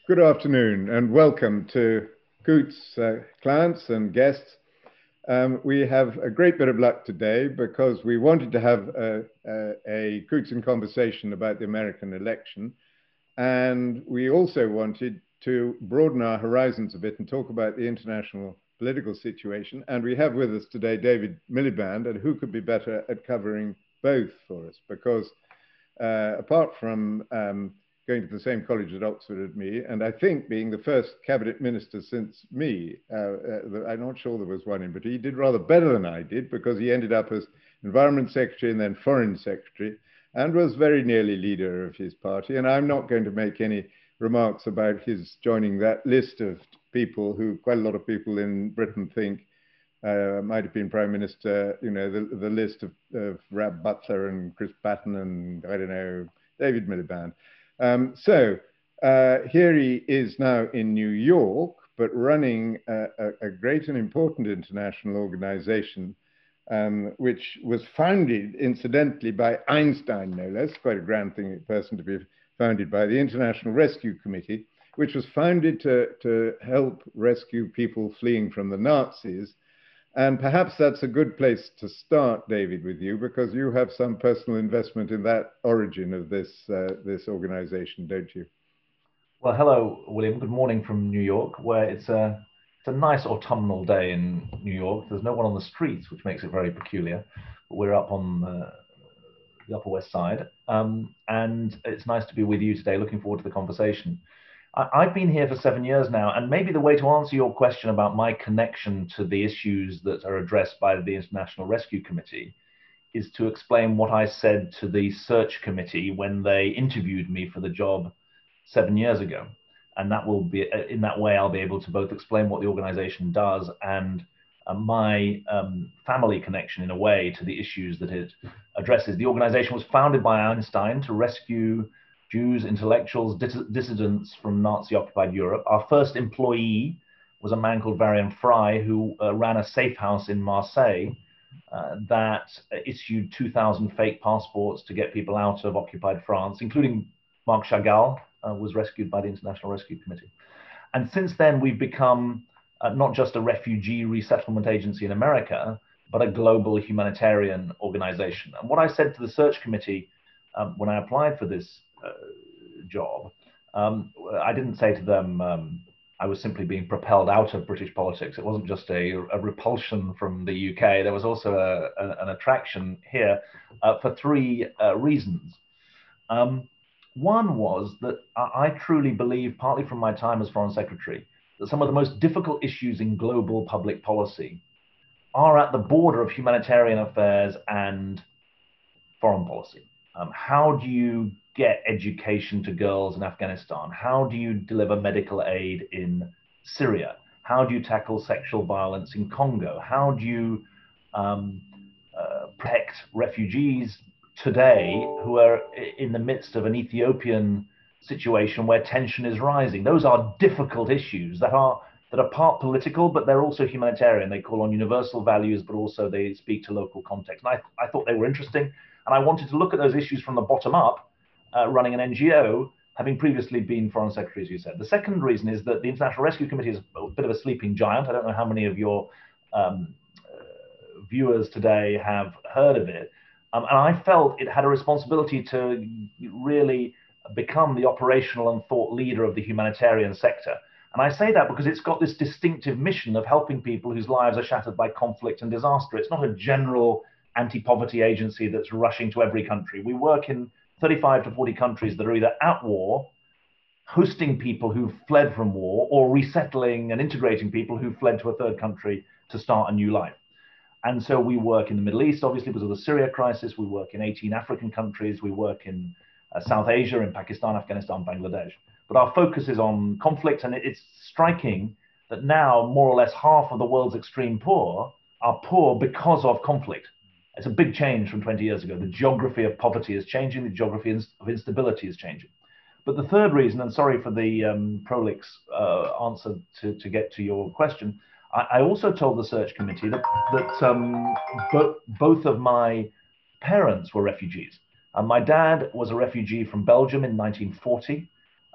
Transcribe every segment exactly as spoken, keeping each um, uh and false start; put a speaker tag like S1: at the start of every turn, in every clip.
S1: Good afternoon and welcome to Coutts uh, clients and guests. Um, we have a great bit of luck today because we wanted to have a, a, a Coutts in conversation about the American election. And we also wanted to broaden our horizons a bit and talk about the international political situation. And we have with us today David Miliband, and who could be better at covering both for us? Because uh, apart from um, going to the same college at Oxford as me, and I think being the first cabinet minister since me, uh, uh, I'm not sure there was one in, but he did rather better than I did because he ended up as environment secretary and then foreign secretary and was very nearly leader of his party. And I'm not going to make any remarks about his joining that list of people who quite a lot of people in Britain think uh, might have been prime minister, you know, the, the list of, of Rab Butler and Chris Patten and, I don't know, David Miliband. Um, so uh, here he is now in New York, but running a, a, a great and important international organization, um, which was founded, incidentally, by Einstein, no less, quite a grand thing, person to be founded by, the International Rescue Committee, which was founded to, to help rescue people fleeing from the Nazis. And perhaps that's a good place to start, David, with you, because you have some personal investment in that origin of this, uh, this organization, don't you?
S2: Well, hello, William. Good morning from New York, where it's a it's a nice autumnal day in New York. There's no one on the streets, which makes it very peculiar. But we're up on the, the Upper West Side, um, and it's nice to be with you today. Looking forward to the conversation. I, I've been here for seven years now, and maybe the way to answer your question about my connection to the issues that are addressed by the International Rescue Committee is to explain what I said to the search committee when they interviewed me for the job seven years ago. And that will be, in that way, I'll be able to both explain what the organization does and uh, my um, family connection in a way to the issues that it addresses. The organization was founded by Einstein to rescue Jews, intellectuals, dis dissidents from Nazi-occupied Europe. Our first employee was a man called Varian Fry, who uh, ran a safe house in Marseille uh, that issued two thousand fake passports to get people out of occupied France, including Marc Chagall, uh, was rescued by the International Rescue Committee. And since then, we've become uh, not just a refugee resettlement agency in America, but a global humanitarian organization. And what I said to the search committee um, when I applied for this uh, job, um, I didn't say to them, um, I was simply being propelled out of British politics. It wasn't just a, a repulsion from the U K. There was also a, a, an attraction here uh, for three uh, reasons. Um, One was that I truly believe, partly from my time as Foreign Secretary, that some of the most difficult issues in global public policy are at the border of humanitarian affairs and foreign policy. Um, how do you get education to girls in Afghanistan? How do you deliver medical aid in Syria? How do you tackle sexual violence in Congo? How do you um, uh, protect refugees today who are in the midst of an Ethiopian situation where tension is rising? Those are difficult issues that are that are part political, but they're also humanitarian. They call on universal values, but also they speak to local context. And I, I thought they were interesting. And I wanted to look at those issues from the bottom up, uh, running an N G O, having previously been Foreign Secretary, as you said. The second reason is that the International Rescue Committee is a bit of a sleeping giant. I don't know how many of your um, uh, viewers today have heard of it. Um, and I felt it had a responsibility to really become the operational and thought leader of the humanitarian sector. And I say that because it's got this distinctive mission of helping people whose lives are shattered by conflict and disaster. It's not a general anti-poverty agency that's rushing to every country. We work in thirty-five to forty countries that are either at war, hosting people who've fled from war, or resettling and integrating people who've fled to a third country to start a new life. And so we work in the Middle East, obviously, because of the Syria crisis. We work in eighteen African countries. We work in uh, South Asia, in Pakistan, Afghanistan, Bangladesh. But our focus is on conflict, and it's striking that now more or less half of the world's extreme poor are poor because of conflict. It's a big change from twenty years ago. The geography of poverty is changing. The geography of instability is changing. But the third reason, and sorry for the um, prolix uh, answer to, to get to your question, I, I also told the search committee that, that um, bo both of my parents were refugees. Uh, my dad was a refugee from Belgium in nineteen forty.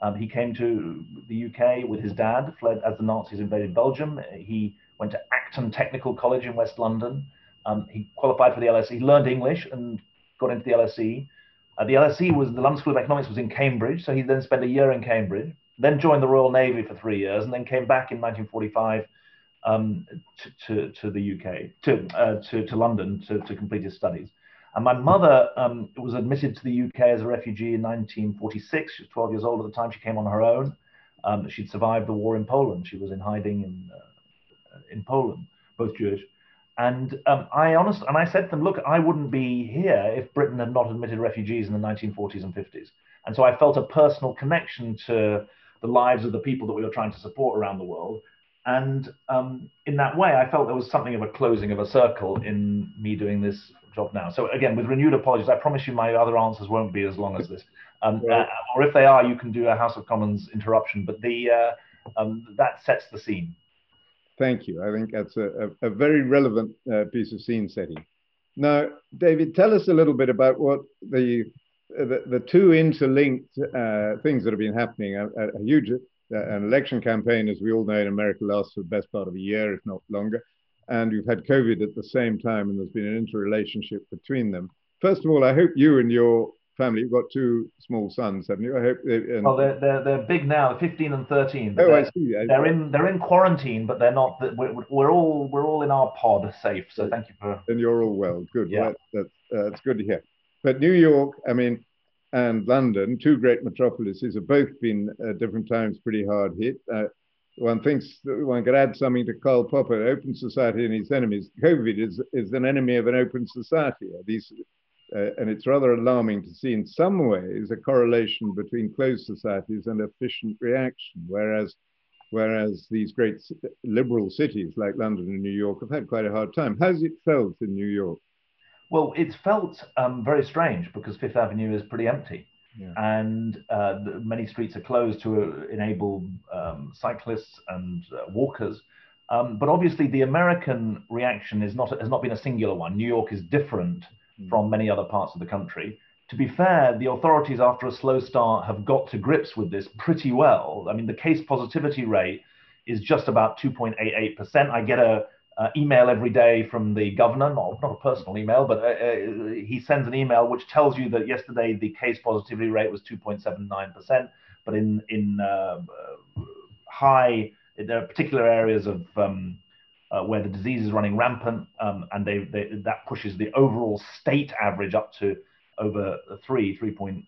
S2: Um, he came to the U K with his dad, fled as the Nazis invaded Belgium. He went to Acton Technical College in West London. Um, he qualified for the L S E, he learned English and got into the L S E. Uh, the L S E was, the London School of Economics was in Cambridge, so he then spent a year in Cambridge, then joined the Royal Navy for three years, and then came back in nineteen forty-five um, to, to, to the U K, to, uh, to, to London to, to complete his studies. And my mother um, was admitted to the U K as a refugee in nineteen forty-six. She was twelve years old at the time. She came on her own. Um, she'd survived the war in Poland. She was in hiding in, uh, in Poland, both Jewish. And um, I honest, and I said to them, look, I wouldn't be here if Britain had not admitted refugees in the nineteen forties and fifties. And so I felt a personal connection to the lives of the people that we were trying to support around the world. And um, in that way, I felt there was something of a closing of a circle in me doing this job now. So again, with renewed apologies, I promise you my other answers won't be as long as this. Um, right. uh, or if they are, you can do a House of Commons interruption. But the uh, um, that sets the scene.
S1: Thank you. I think that's a, a, a very relevant uh, piece of scene setting. Now, David, tell us a little bit about what the the, the two interlinked uh, things that have been happening. A, a huge uh, an election campaign, as we all know, in America lasts for the best part of a year, if not longer. And we've had COVID at the same time, and there's been an interrelationship between them. First of all, I hope you and your family, you've got two small sons, haven't you? I hope. They, and...
S2: Well, they're, they're they're big now, fifteen and thirteen.
S1: Oh, I see. I,
S2: they're in they're in quarantine, but they're not. We're, we're all we're all in our pod safe. So thank you for.
S1: And you're all well. Good.
S2: Yeah.
S1: Well, that's uh, that's good to hear. But New York, I mean, and London, two great metropolises, have both been at different times pretty hard hit. Uh, one thinks that one could add something to Karl Popper, open society and its enemies. COVID is is an enemy of an open society. These. Uh, and it's rather alarming to see in some ways a correlation between closed societies and efficient reaction, whereas whereas these great liberal cities like London and New York have had quite a hard time. How's it felt in New York?
S2: Well, it's felt um, very strange because Fifth Avenue is pretty empty. Yeah. And uh, the, many streets are closed to uh, enable um, cyclists and uh, walkers. Um, but obviously the American reaction is not, has not been a singular one. New York is different from many other parts of the country. To be fair, the authorities, after a slow start, have got to grips with this pretty well. I mean, the case positivity rate is just about two point eight eight percent. I get a, a email every day from the governor, not, not a personal email, but uh, uh, he sends an email which tells you that yesterday the case positivity rate was two point seven nine percent, but in, in uh, high, there are particular areas of um, Uh, where the disease is running rampant, um, and they, they, that pushes the overall state average up to over three, three point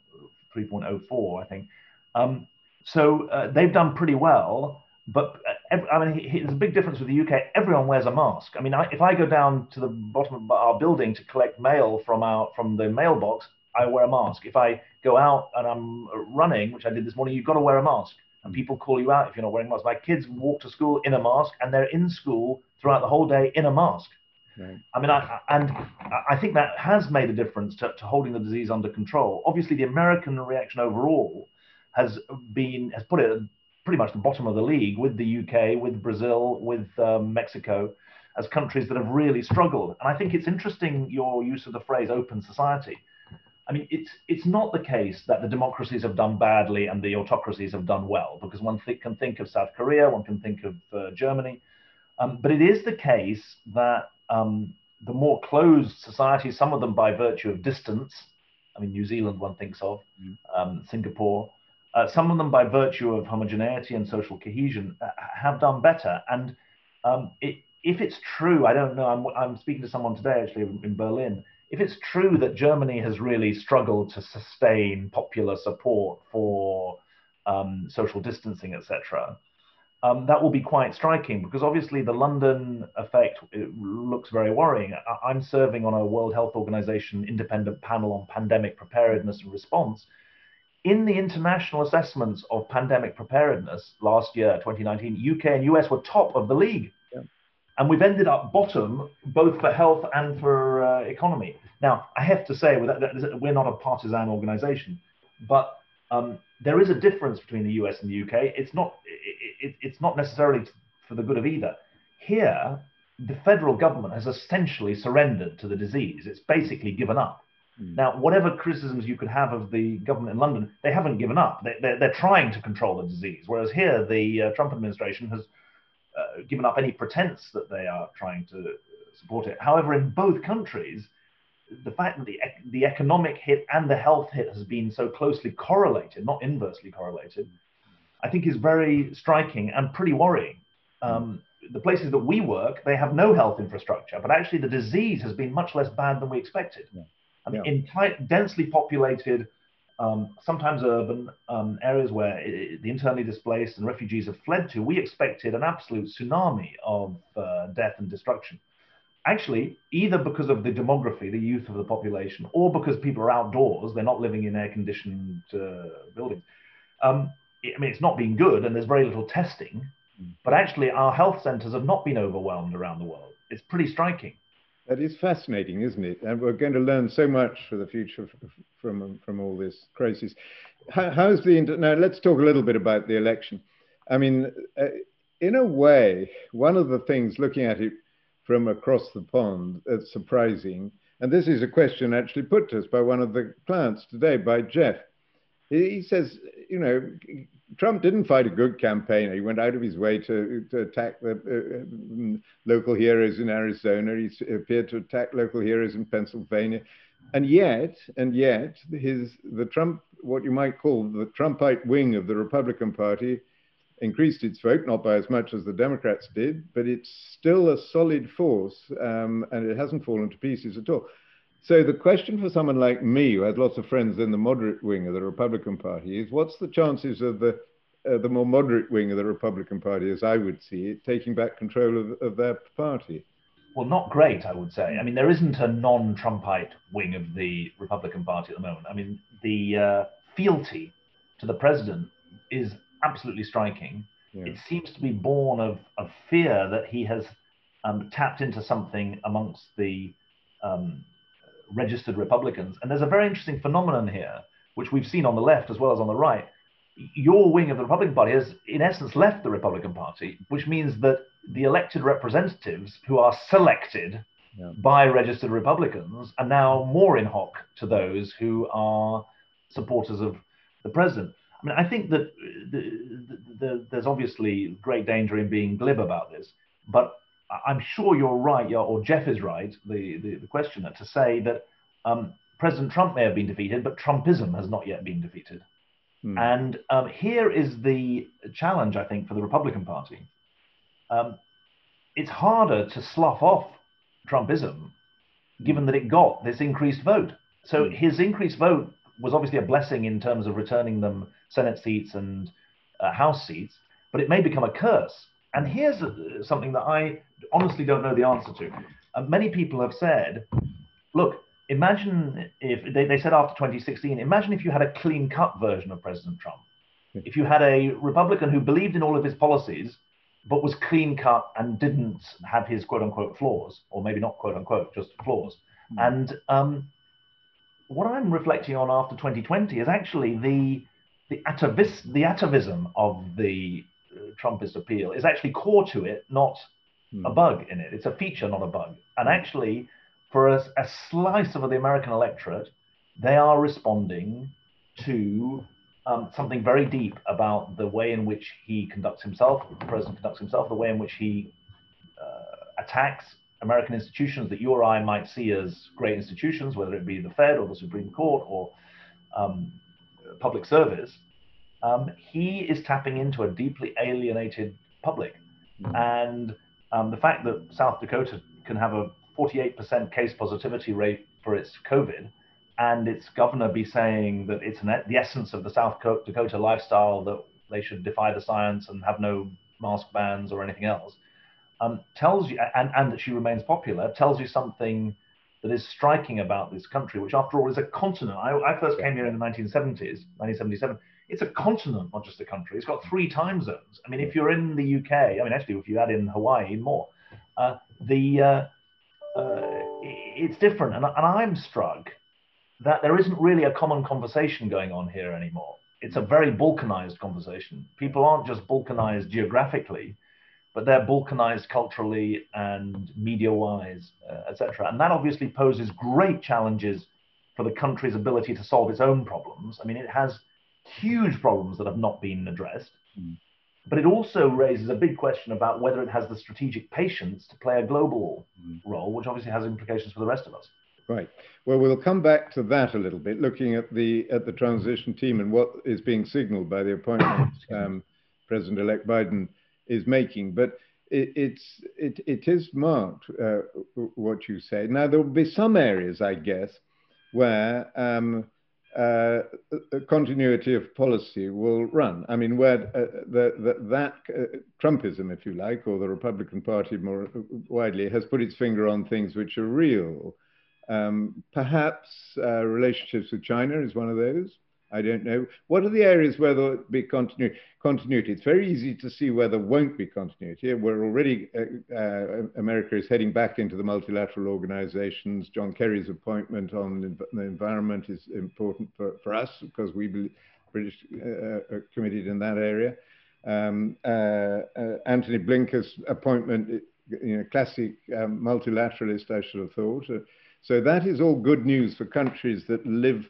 S2: oh four, I think. Um, so uh, they've done pretty well, but uh, I mean, there's a big difference with the U K. Everyone wears a mask. I mean, I, if I go down to the bottom of our building to collect mail from our from the mailbox, I wear a mask. If I go out and I'm running, which I did this morning, you've got to wear a mask. And people call you out if you're not wearing a mask. My kids walk to school in a mask, and they're in school throughout the whole day in a mask. Right. I mean, I, and I think that has made a difference to, to holding the disease under control. Obviously, the American reaction overall has been has put it at pretty much the bottom of the league with the U K, with Brazil, with um, Mexico, as countries that have really struggled. And I think it's interesting your use of the phrase "open society." I mean, it's it's not the case that the democracies have done badly and the autocracies have done well, because one th- can think of South Korea, one can think of uh, Germany, um, but it is the case that um, the more closed societies, some of them by virtue of distance, I mean, New Zealand one thinks of, mm. um, Singapore, uh, some of them by virtue of homogeneity and social cohesion uh, have done better. And um, it, if it's true, I don't know, I'm, I'm speaking to someone today actually in Berlin, if it's true that Germany has really struggled to sustain popular support for um, social distancing, et cetera, um, that will be quite striking, because obviously the London effect looks very worrying. I'm serving on a World Health Organization independent panel on pandemic preparedness and response. In the international assessments of pandemic preparedness last year, twenty nineteen, U K and U S were top of the league. Yeah. And we've ended up bottom, both for health and for uh, economy. Now, I have to say, we're not a partisan organization, but um, there is a difference between the U S and the U K. It's not, it, it's not necessarily for the good of either. Here, the federal government has essentially surrendered to the disease. It's basically given up. Mm. Now, whatever criticisms you could have of the government in London, they haven't given up. They, they're, they're trying to control the disease, whereas here the uh, Trump administration has uh, given up any pretense that they are trying to support it. However, in both countries, the fact that the, the economic hit and the health hit has been so closely correlated, not inversely correlated, I think is very striking and pretty worrying. Um, the places that we work, they have no health infrastructure, but actually the disease has been much less bad than we expected. Yeah. I mean, yeah. in tight, densely populated, um, sometimes urban um, areas where it, the internally displaced and refugees have fled to, we expected an absolute tsunami of uh, death and destruction. Actually, either because of the demography, the youth of the population, or because people are outdoors, they're not living in air-conditioned uh, buildings. Um, I mean, it's not been good, and there's very little testing. But actually, our health centers have not been overwhelmed around the world. It's pretty striking.
S1: That is fascinating, isn't it? And we're going to learn so much for the future from, from all this crisis. How, how's the, now let's talk a little bit about the election. I mean, uh, in a way, one of the things looking at it from across the pond that's surprising, and this is a question actually put to us by one of the clients today, by Jeff. He says, you know, Trump didn't fight a good campaign. He went out of his way to, to attack the uh, local heroes in Arizona. He appeared to attack local heroes in Pennsylvania. And yet, and yet, his the Trump, what you might call the Trumpite wing of the Republican Party, increased its vote, not by as much as the Democrats did, but it's still a solid force, um, and it hasn't fallen to pieces at all. So the question for someone like me, who has lots of friends in the moderate wing of the Republican Party, is what's the chances of the uh, the more moderate wing of the Republican Party, as I would see it, taking back control of, of their party?
S2: Well, not great, I would say. I mean, there isn't a non-Trumpite wing of the Republican Party at the moment. I mean, the uh, fealty to the president is absolutely striking. Yeah. It seems to be born of, of fear that he has um, tapped into something amongst the um, registered Republicans. And there's a very interesting phenomenon here, which we've seen on the left as well as on the right. Your wing of the Republican Party has, in essence, left the Republican Party, which means that the elected representatives who are selected yeah. by registered Republicans are now more in hock to those who are supporters of the president. I mean, I think that the, the, the, there's obviously great danger in being glib about this, but I'm sure you're right, or Jeff is right, the, the, the questioner, to say that um, President Trump may have been defeated, but Trumpism has not yet been defeated. Hmm. And um, here is the challenge, I think, for the Republican Party. Um, it's harder to slough off Trumpism, given that it got this increased vote. So hmm. his increased vote was obviously a blessing in terms of returning them Senate seats and uh, House seats, but it may become a curse. And here's a, something that I honestly don't know the answer to. Uh, many people have said, look, imagine if, they, they said after twenty sixteen, imagine if you had a clean-cut version of President Trump. If you had a Republican who believed in all of his policies, but was clean-cut and didn't have his quote-unquote flaws, or maybe not quote-unquote, just flaws. Mm-hmm. And um, what I'm reflecting on after twenty twenty is actually the, the, atavis, the atavism of the Trumpist appeal is actually core to it, not hmm. a bug in it. It's a feature, not a bug. And actually, for a, a slice of the American electorate, they are responding to um, something very deep about the way in which he conducts himself, the president conducts himself, the way in which he uh, attacks American institutions that you or I might see as great institutions, whether it be the Fed or the Supreme Court or um, public service. Um, he is tapping into a deeply alienated public. Mm-hmm. And um, the fact that South Dakota can have a forty-eight percent case positivity rate for its COVID, and its governor be saying that it's an, the essence of the South Dakota lifestyle, that they should defy the science and have no mask bans or anything else, um, tells you, and, and that she remains popular, tells you something that is striking about this country, which after all is a continent. I, I first came here in the nineteen seventies, nineteen seventy-seven. It's a continent, not just a country. It's got three time zones. I mean, if you're in the U K, I mean, actually, if you add in Hawaii, more, uh, the uh, uh, it's different. And, and I'm struck that there isn't really a common conversation going on here anymore. It's a very balkanized conversation. People aren't just balkanized geographically, but they're balkanized culturally and media-wise, uh, et cetera. And that obviously poses great challenges for the country's ability to solve its own problems. I mean, it has huge problems that have not been addressed. Mm. But it also raises a big question about whether it has the strategic patience to play a global mm. role, which obviously has implications for the rest of us.
S1: Right. Well, we'll come back to that a little bit, looking at the at the transition team and what is being signaled by the appointment um, President-elect Biden is making. But it, it's it it is marked uh, what you say. Now there will be some areas, I guess, where um, uh, continuity of policy will run. I mean, where uh, the, the, that uh, Trumpism, if you like, or the Republican Party more widely, has put its finger on things which are real. Um, perhaps uh, relationships with China is one of those. I don't know. What are the areas where there will be continu continuity? It's very easy to see where there won't be continuity. We're already, uh, uh, America is heading back into the multilateral organizations. John Kerry's appointment on the environment is important for, for us because we believe British uh, are committed in that area. Um, uh, uh, Antony Blinken's appointment, you know, classic um, multilateralist, I should have thought. Uh, So that is all good news for countries that live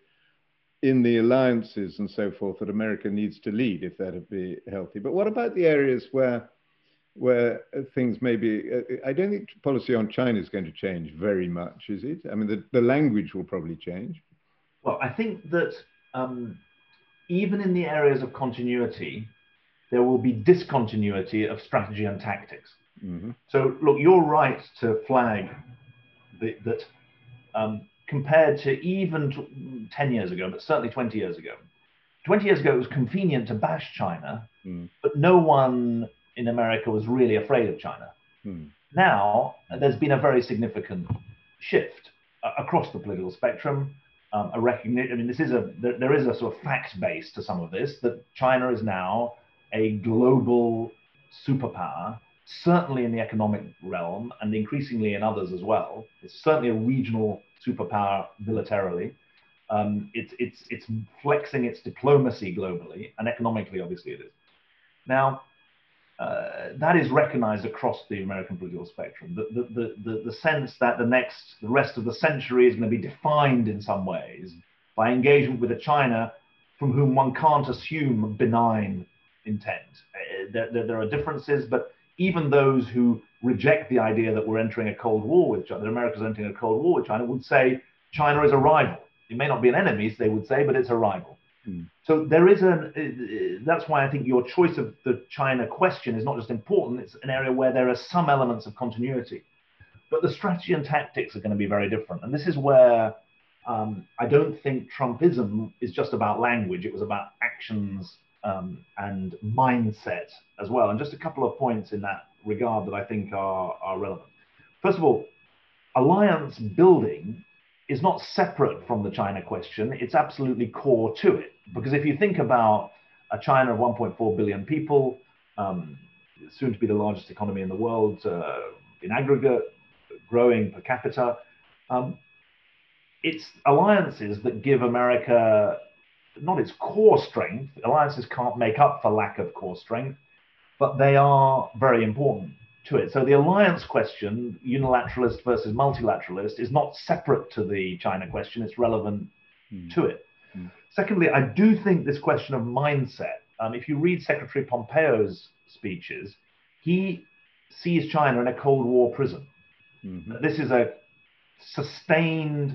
S1: in the alliances and so forth that America needs to lead if that'd be healthy. But what about the areas where where things may be, I don't think policy on China is going to change very much, is it? I mean, the, the language will probably change.
S2: Well, I think that um, even in the areas of continuity, there will be discontinuity of strategy and tactics. Mm-hmm. So look, you're right to flag the, that Um, compared to even ten years ago, but certainly twenty years ago. twenty years ago, it was convenient to bash China, mm. but no one in America was really afraid of China. Mm. Now, there's been a very significant shift uh, across the political spectrum. Um, a recognition, I mean, this is a, there, there is a sort of fact base to some of this, that China is now a global superpower, certainly in the economic realm and increasingly in others as well. It's certainly a regional superpower militarily. Um, it's, it's, it's flexing its diplomacy globally, and economically, obviously, it is. Now, uh, that is recognized across the American political spectrum. The, the, the, the, the sense that the next, the rest of the century is going to be defined in some ways by engagement with a China from whom one can't assume benign intent. Uh, there, there, there are differences, but even those who reject the idea that we're entering a Cold War with China, that America's entering a Cold War with China, would say China is a rival. It may not be an enemy, they would say, but it's a rival. Mm. So there is an, uh, that's why I think your choice of the China question is not just important, it's an area where there are some elements of continuity. But the strategy and tactics are going to be very different. And this is where um, I don't think Trumpism is just about language, it was about actions Um, and mindset as well. And just a couple of points in that regard that I think are, are relevant. First of all, alliance building is not separate from the China question. It's absolutely core to it. Because if you think about a China of one point four billion people, um, soon to be the largest economy in the world uh, in aggregate, growing per capita, um, it's alliances that give America not its core strength. Alliances can't make up for lack of core strength, but they are very important to it. So the alliance question, unilateralist versus multilateralist, is not separate to the China question, it's relevant mm. to it. Mm. Secondly, I do think this question of mindset, um, if you read Secretary Pompeo's speeches, he sees China in a Cold War prison. Mm-hmm. This is a sustained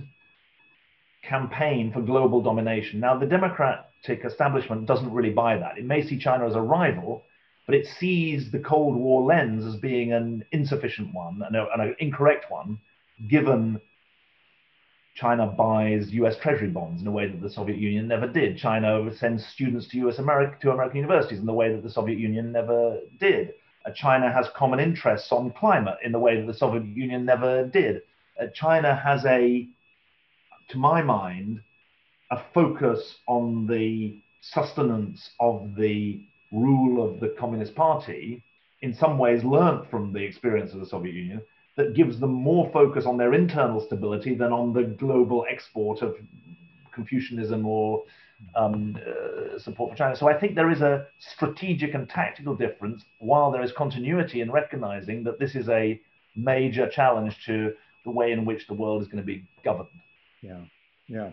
S2: campaign for global domination. Now, the Democratic establishment doesn't really buy that. It may see China as a rival, but it sees the Cold War lens as being an insufficient one and, a, and an incorrect one, given China buys U S Treasury bonds in a way that the Soviet Union never did. China sends students to U S America, to American universities in the way that the Soviet Union never did. Uh, China has common interests on climate in the way that the Soviet Union never did. Uh, China has a to my mind, a focus on the sustenance of the rule of the Communist Party, in some ways learnt from the experience of the Soviet Union, that gives them more focus on their internal stability than on the global export of Confucianism or um, uh, support for China. So I think there is a strategic and tactical difference, while there is continuity in recognizing that this is a major challenge to the way in which the world is going to be governed.
S1: Yeah. Yeah.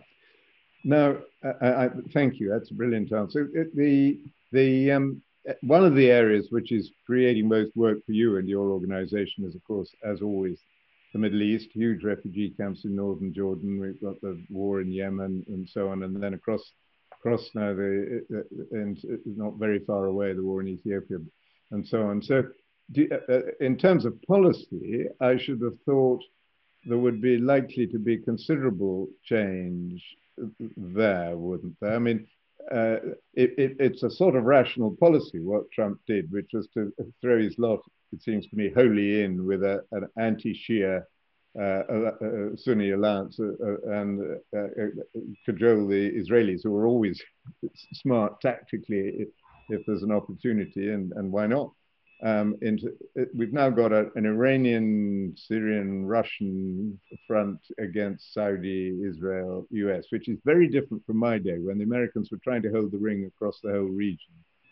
S1: No, I, I, thank you. That's a brilliant answer. It- The the um, one of the areas which is creating most work for you and your organization is, of course, as always, the Middle East. Huge refugee camps in northern Jordan. We've got the war in Yemen and so on, and then across across now the uh, and not very far away the war in Ethiopia and so on. So, do, uh, uh, in terms of policy, I should have thought there would be likely to be considerable change there, wouldn't there? I mean, uh, it, it, it's a sort of rational policy what Trump did, which was to throw his lot, it seems to me, wholly in with a, an anti-Shia uh, uh, uh, Sunni alliance uh, uh, and uh, uh, cajole the Israelis, who are always smart tactically if, if there's an opportunity, and, and why not? Um, into, we've now got a, an Iranian, Syrian, Russian front against Saudi, Israel, U S, which is very different from my day when the Americans were trying to hold the ring across the whole region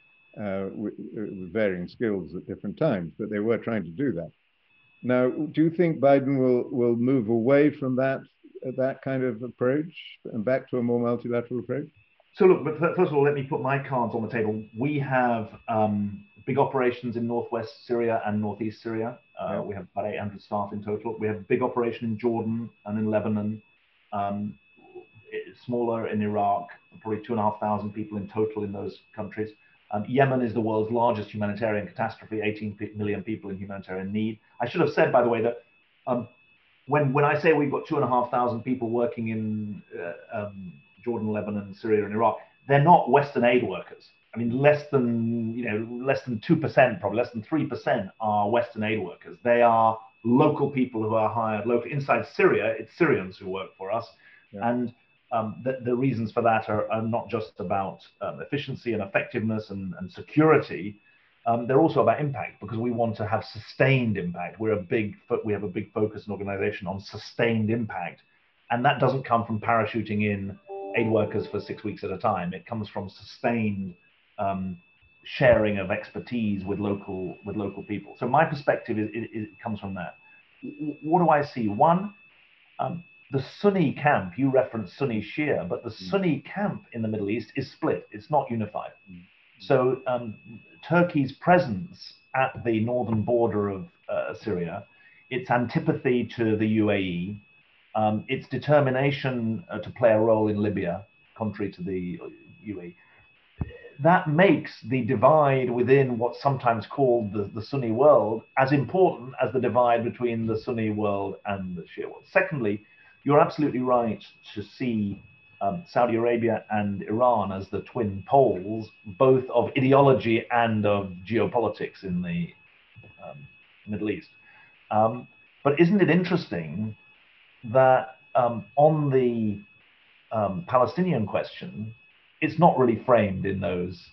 S1: uh, with, with varying skills at different times, but they were trying to do that. Now, do you think Biden will, will move away from that, that kind of approach and back to a more multilateral approach?
S2: So look, but first of all, let me put my cards on the table. We have um, big operations in northwest Syria and northeast Syria. Uh, yeah. We have about eight hundred staff in total. We have a big operation in Jordan and in Lebanon. Um, smaller in Iraq, probably two and a half thousand people in total in those countries. Um, Yemen is the world's largest humanitarian catastrophe, eighteen million people in humanitarian need. I should have said, by the way, that um, when, when I say we've got two and a half thousand people working in uh, um, Jordan, Lebanon, Syria, and Iraq, they're not Western aid workers. I mean, less than, you know, less than two percent, probably less than three percent are Western aid workers. They are local people who are hired local. Inside Syria, it's Syrians who work for us. Yeah. And um, the, the reasons for that are, are not just about um, efficiency and effectiveness and, and security. Um, they're also about impact, because we want to have sustained impact. We're a big, we have a big focus and organization on sustained impact. And that doesn't come from parachuting in aid workers for six weeks at a time. It comes from sustained um, sharing of expertise with local with local people. So my perspective is, it, it comes from that. What do I see? One, um, the Sunni camp, you referenced Sunni Shia, but the mm. Sunni camp in the Middle East is split. It's not unified. Mm. So um, Turkey's presence at the northern border of uh, Syria, its antipathy to the U A E, Um, its determination uh, to play a role in Libya, contrary to the U A E, that makes the divide within what's sometimes called the, the Sunni world as important as the divide between the Sunni world and the Shia world. Secondly, you're absolutely right to see um, Saudi Arabia and Iran as the twin poles, both of ideology and of geopolitics in the um, Middle East. Um, but isn't it interesting that um, on the um, Palestinian question, it's not really framed in those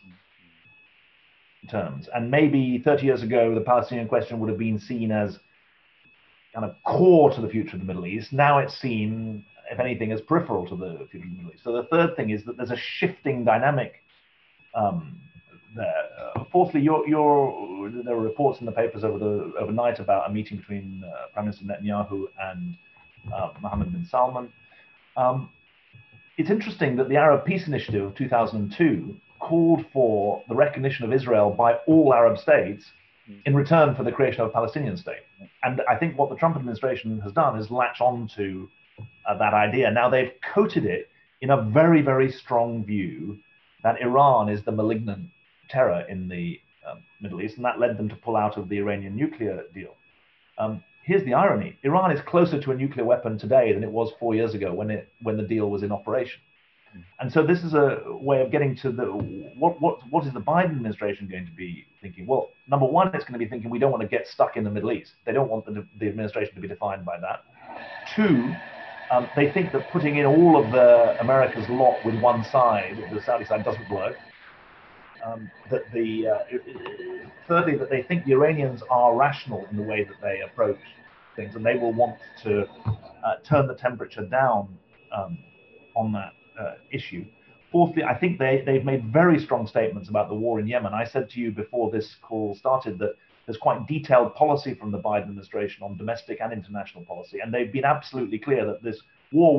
S2: terms. And maybe thirty years ago, the Palestinian question would have been seen as kind of core to the future of the Middle East. Now it's seen, if anything, as peripheral to the future of the Middle East. So the third thing is that there's a shifting dynamic um, there. Uh, fourthly, you're, you're, there were reports in the papers over the overnight about a meeting between uh, Prime Minister Netanyahu and Uh, Mohammed bin Salman. Um, it's interesting that the Arab Peace Initiative of two thousand two called for the recognition of Israel by all Arab states in return for the creation of a Palestinian state. And I think what the Trump administration has done is latch on to uh, that idea. Now they've coated it in a very, very strong view that Iran is the malignant terror in the um, Middle East, and that led them to pull out of the Iranian nuclear deal. Um, Here's the irony. Iran is closer to a nuclear weapon today than it was four years ago when it when the deal was in operation. And so this is a way of getting to the, what, what, what is the Biden administration going to be thinking? Well, number one, it's going to be thinking we don't want to get stuck in the Middle East. They don't want the, the administration to be defined by that. Two, um, they think that putting in all of the America's lot with one side, the Saudi side, doesn't work. Um, that the uh, thirdly, that they think the Iranians are rational in the way that they approach things, and they will want to uh, turn the temperature down um, on that uh, issue. Fourthly, I think they they've made very strong statements about the war in Yemen. I said to you before this call started that there's quite detailed policy from the Biden administration on domestic and international policy, and they've been absolutely clear that this war, which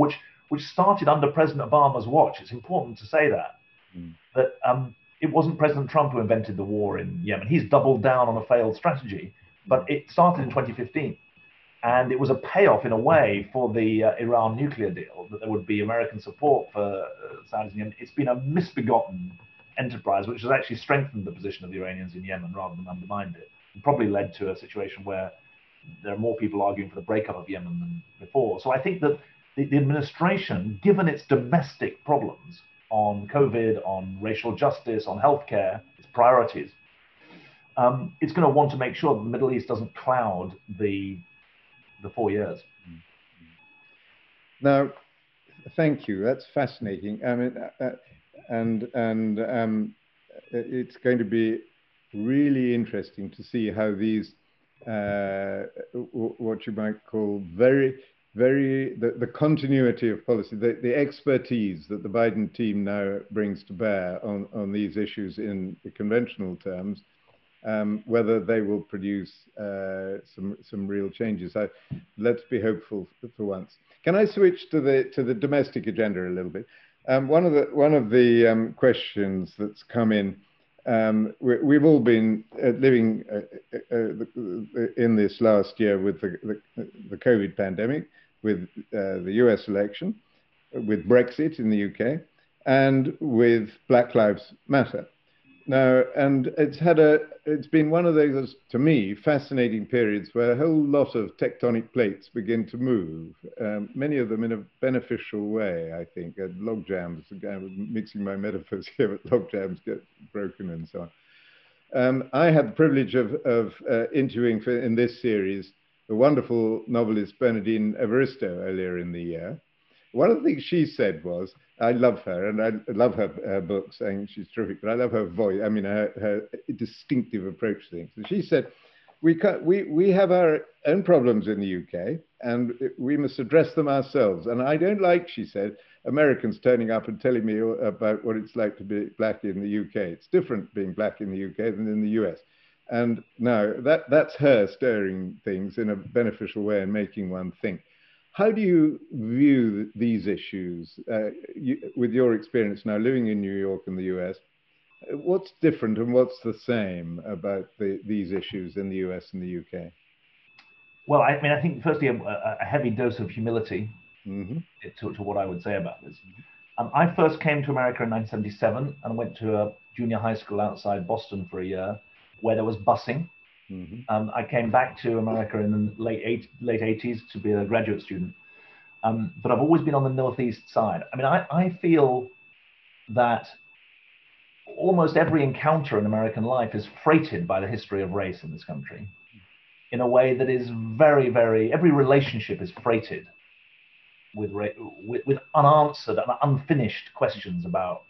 S2: which started under President Obama's watch. It's important to say that, mm. that um, it wasn't President Trump who invented the war in Yemen. He's doubled down on a failed strategy, but it started in twenty fifteen. And it was a payoff in a way for the uh, Iran nuclear deal, that there would be American support for uh, Saudis in Yemen. It's been a misbegotten enterprise, which has actually strengthened the position of the Iranians in Yemen rather than undermined it. And probably led to a situation where there are more people arguing for the breakup of Yemen than before. So I think that the, the administration, given its domestic problems on COVID, on racial justice, on healthcare, its priorities, um, it's going to want to make sure that the Middle East doesn't cloud the the four years.
S1: Now, thank you. That's fascinating. I mean, uh, and and um, it's going to be really interesting to see how these, uh, what you might call very, very, the, the continuity of policy, the, the expertise that the Biden team now brings to bear on, on these issues in the conventional terms, Um, whether they will produce uh, some some real changes. I, let's be hopeful for, for once. Can I switch to the to the domestic agenda a little bit? Um, one of the one of the um, questions that's come in. Um, we, we've all been uh, living uh, uh, uh, in this last year with the the, the COVID pandemic, with uh, the U S election, with Brexit in the U K, and with Black Lives Matter. Now, and it's had a, it's been one of those, to me, fascinating periods where a whole lot of tectonic plates begin to move, um, many of them in a beneficial way, I think. Uh, log jams, again, mixing my metaphors here, but log jams get broken and so on. Um, I had the privilege of, of uh, interviewing for, in this series the wonderful novelist Bernardine Evaristo earlier in the year. One of the things she said was, I love her, and I love her, her books, and she's terrific, but I love her voice, I mean, her, her distinctive approach to things. And she said, we, can't, we, we have our own problems in the U K, and we must address them ourselves. And I don't like, she said, Americans turning up and telling me about what it's like to be black in the U K. It's different being black in the U K than in the U S. And no, that, that's her stirring things in a beneficial way and making one think. How do you view these issues uh, you, with your experience now living in New York and the U S? What's different and what's the same about the, these issues in the U S and the U K?
S2: Well, I mean, I think firstly, a, a heavy dose of humility mm-hmm. to, to what I would say about this. Um, I first came to America in nineteen seventy-seven and went to a junior high school outside Boston for a year where there was busing. Mm-hmm. um, I came back to America in the late, eight, late eighties to be a graduate student. Um, but I've always been on the Northeast side. I mean, I, I feel that almost every encounter in American life is freighted by the history of race in this country in a way that is very, very, every relationship is freighted with, with, with unanswered and unfinished questions about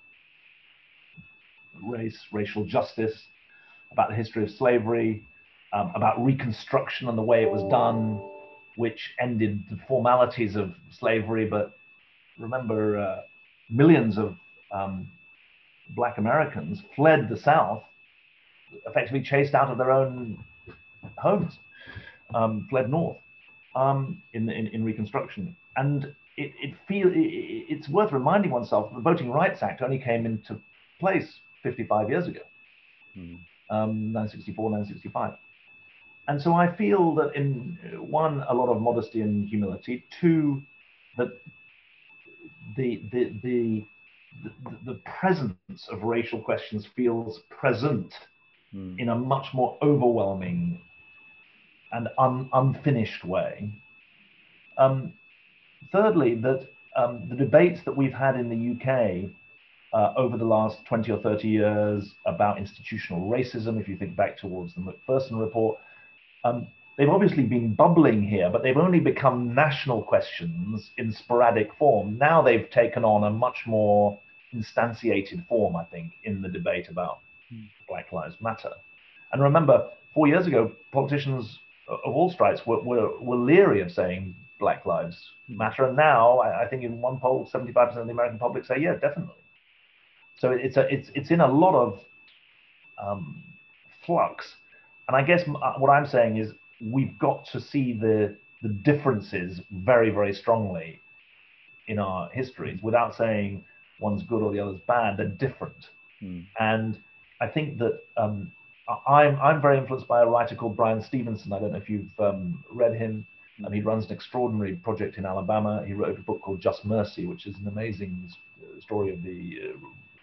S2: race, racial justice, about the history of slavery, Um, about Reconstruction and the way it was done, which ended the formalities of slavery. But remember, uh, millions of um, Black Americans fled the South, effectively chased out of their own homes, um, fled north um, in, in, in Reconstruction. And it, it feel, it, it's worth reminding oneself that the Voting Rights Act only came into place fifty-five years ago, mm-hmm. um, nineteen sixty-four, nineteen sixty-five. And so I feel that in one, a lot of modesty and humility, two, that the, the, the, the, the presence of racial questions feels present mm. in a much more overwhelming and un, unfinished way. Um, thirdly, that um, the debates that we've had in the U K uh, over the last twenty or thirty years about institutional racism, if you think back towards the Macpherson report, Um, they've obviously been bubbling here, but they've only become national questions in sporadic form. Now they've taken on a much more instantiated form, I think, in the debate about mm. Black Lives Matter. And remember, four years ago, politicians of all stripes were, were, were leery of saying Black Lives Matter. And now, I, I think in one poll, seventy-five percent of the American public say, yeah, definitely. So it's, a, it's, it's in a lot of um, flux. And I guess what I'm saying is we've got to see the, the differences very, very strongly in our histories without saying one's good or the other's bad. They're different. Mm. And I think that um, I'm, I'm very influenced by a writer called Brian Stevenson. I don't know if you've um, read him. And he runs an extraordinary project in Alabama. He wrote a book called Just Mercy, which is an amazing story of the uh,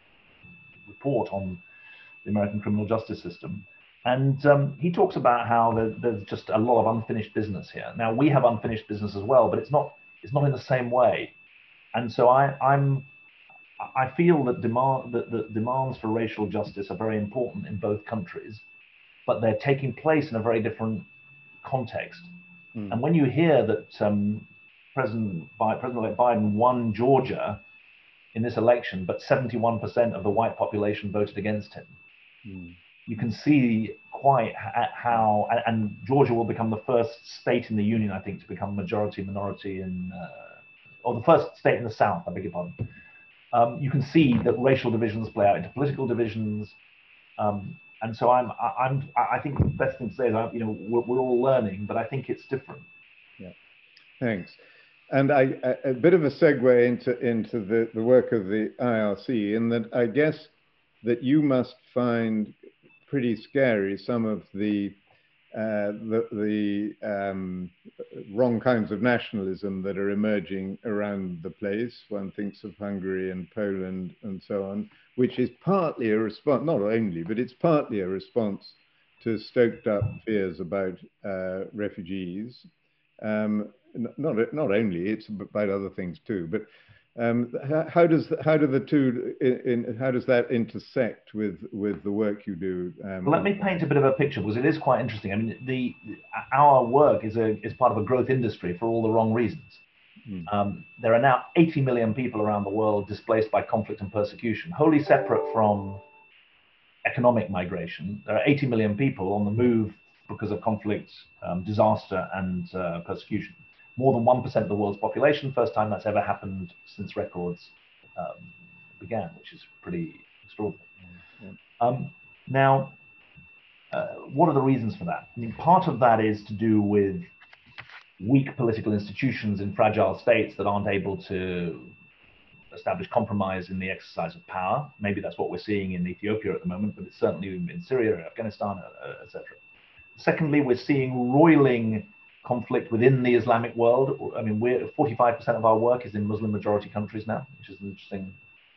S2: report on the American criminal justice system. And um, he talks about how there, there's just a lot of unfinished business here. Now, we have unfinished business as well, but it's not it's not in the same way. And so I, I'm I feel that demand that, that demands for racial justice are very important in both countries, but they're taking place in a very different context. Mm. And when you hear that um, President President-elect Biden won Georgia in this election, but seventy-one percent of the white population voted against him, mm. you can see quite how, and Georgia will become the first state in the union, I think, to become majority minority in, uh, or the first state in the South, I beg your pardon. Um, you can see that racial divisions play out into political divisions. Um, And so I'm, I'm, I think the best thing to say is, you know, we're, we're all learning, but I think it's different.
S1: Yeah, thanks. And I, a, a bit of a segue into into the, the work of the I R C, in that I guess that you must find pretty scary some of the uh, the, the um, wrong kinds of nationalism that are emerging around the place. One thinks of Hungary and Poland and so on, which is partly a response, not only, but it's partly a response to stoked up fears about uh, refugees. Um, not, not only, it's about other things too, but um, how, how does how do the two in, in, how does that intersect with with the work you do? Um,
S2: well, let me paint a bit of a picture, because it is quite interesting. I mean, the our work is a is part of a growth industry for all the wrong reasons. Mm. Um, there are now eighty million people around the world displaced by conflict and persecution, wholly separate from economic migration. There are eighty million people on the move because of conflict, um, disaster, and uh, persecution. More than one percent of the world's population, first time that's ever happened since records um, began, which is pretty extraordinary. Yeah. Um, now, uh, what are the reasons for that? I mean, part of that is to do with weak political institutions in fragile states that aren't able to establish compromise in the exercise of power. Maybe that's what we're seeing in Ethiopia at the moment, but it's certainly in Syria, Afghanistan, uh, et cetera. Secondly, we're seeing roiling conflict within the Islamic world. I mean, we're forty-five percent of our work is in Muslim majority countries now, which is an interesting.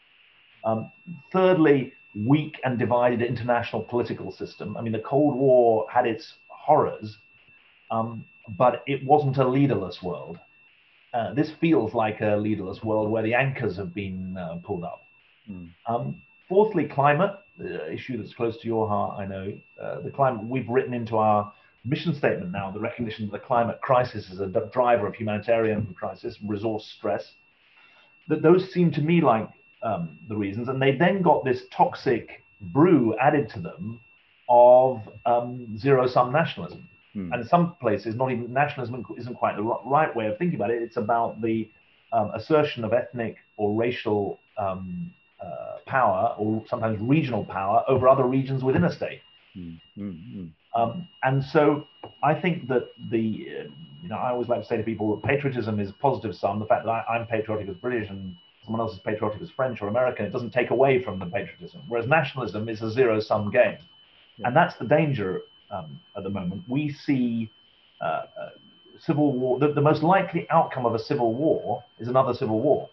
S2: Um, thirdly, weak and divided international political system. I mean, the Cold War had its horrors, um, but it wasn't a leaderless world. Uh, this feels like a leaderless world where the anchors have been uh, pulled up. Mm. Um, fourthly, climate, the issue that's close to your heart, I know. Uh, the climate, we've written into our mission statement now the recognition that the climate crisis is a driver of humanitarian crisis, resource stress. That those seem to me like um, the reasons, and they then got this toxic brew added to them of um, zero-sum nationalism. Hmm. And in some places, not even nationalism isn't quite the right way of thinking about it. It's about the um, assertion of ethnic or racial um, uh, power, or sometimes regional power, over other regions within a state. Hmm. Hmm. Um, and so I think that the, uh, you know, I always like to say to people that patriotism is positive sum. The fact that I, I'm patriotic as British and someone else is patriotic as French or American, it doesn't take away from the patriotism. Whereas nationalism is a zero-sum game. Yeah. And that's the danger. Um, at the moment, we see uh, uh, civil war. The, the most likely outcome of a civil war is another civil war.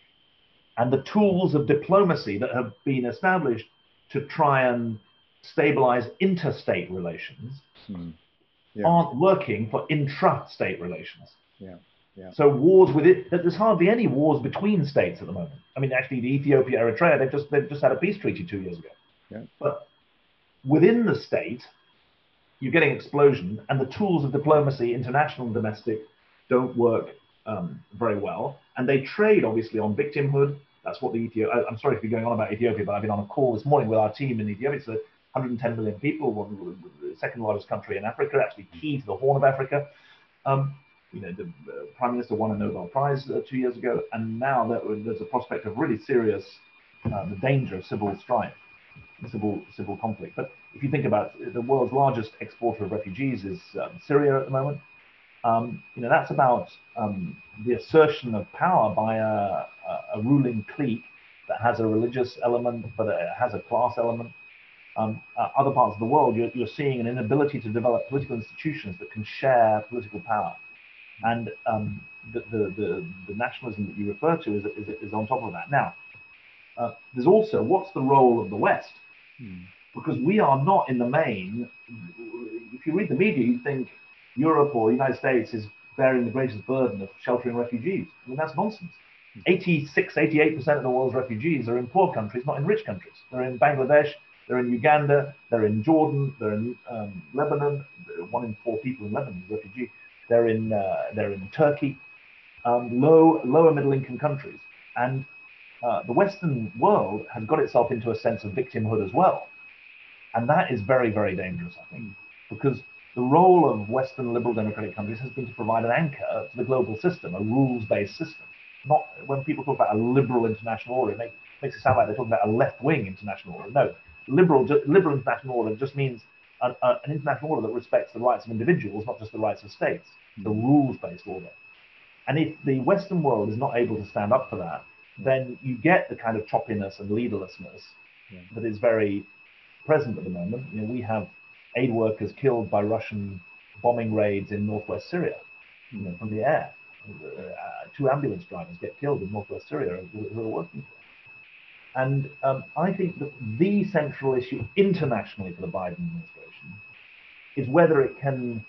S2: And the tools of diplomacy that have been established to try and stabilize interstate relations hmm. yeah. aren't working for intra-state relations.
S1: Yeah. Yeah.
S2: So wars with it, there's hardly any wars between states at the moment. I mean, actually, the Ethiopia, Eritrea, they've just they've just had a peace treaty two years ago.
S1: Yeah.
S2: But within the state, you're getting explosion, and the tools of diplomacy, international and domestic, don't work um, very well. And they trade, obviously, on victimhood. That's what the Ethiopia, I'm sorry to be going on about Ethiopia, but I've been on a call this morning with our team in Ethiopia. It's one hundred ten million people, the second largest country in Africa, actually key to the Horn of Africa. Um, you know, the uh, Prime Minister won a Nobel Prize uh, two years ago, and now there, there's a prospect of really serious, uh, the danger of civil strife. Civil civil conflict. But if you think about it, the world's largest exporter of refugees is um, Syria at the moment. Um, you know, that's about um, the assertion of power by a, a, a ruling clique that has a religious element, but it has a class element. Um, uh, other parts of the world, you're, you're seeing an inability to develop political institutions that can share political power. And um, the, the, the, the nationalism that you refer to is, is, is on top of that. Now, uh, there's also what's the role of the West? Hmm. Because we are not in the main, if you read the media, you think Europe or the United States is bearing the greatest burden of sheltering refugees. I mean, that's nonsense. eighty-six, eighty-eight percent of the world's refugees are in poor countries, not in rich countries. They're in Bangladesh, they're in Uganda, they're in Jordan, they're in um, Lebanon. One in four people in Lebanon is refugee. They're in, uh, they're in Turkey, um, low, lower middle income countries. And uh, the Western world has got itself into a sense of victimhood as well. And that is very, very dangerous, I think, because the role of Western liberal democratic countries has been to provide an anchor to the global system, a rules-based system. Not when people talk about a liberal international order, it make, makes it sound like they're talking about a left-wing international order. No, liberal, liberal international order just means a, a, an international order that respects the rights of individuals, not just the rights of states. It's a rules-based order. And if the Western world is not able to stand up for that, then you get the kind of choppiness and leaderlessness yeah. that is very present at the moment. You know, we have aid workers killed by Russian bombing raids in northwest Syria, you know, from the air. Uh, two ambulance drivers get killed in northwest Syria who, who are working for. And um, I think that the central issue internationally for the Biden administration is whether it can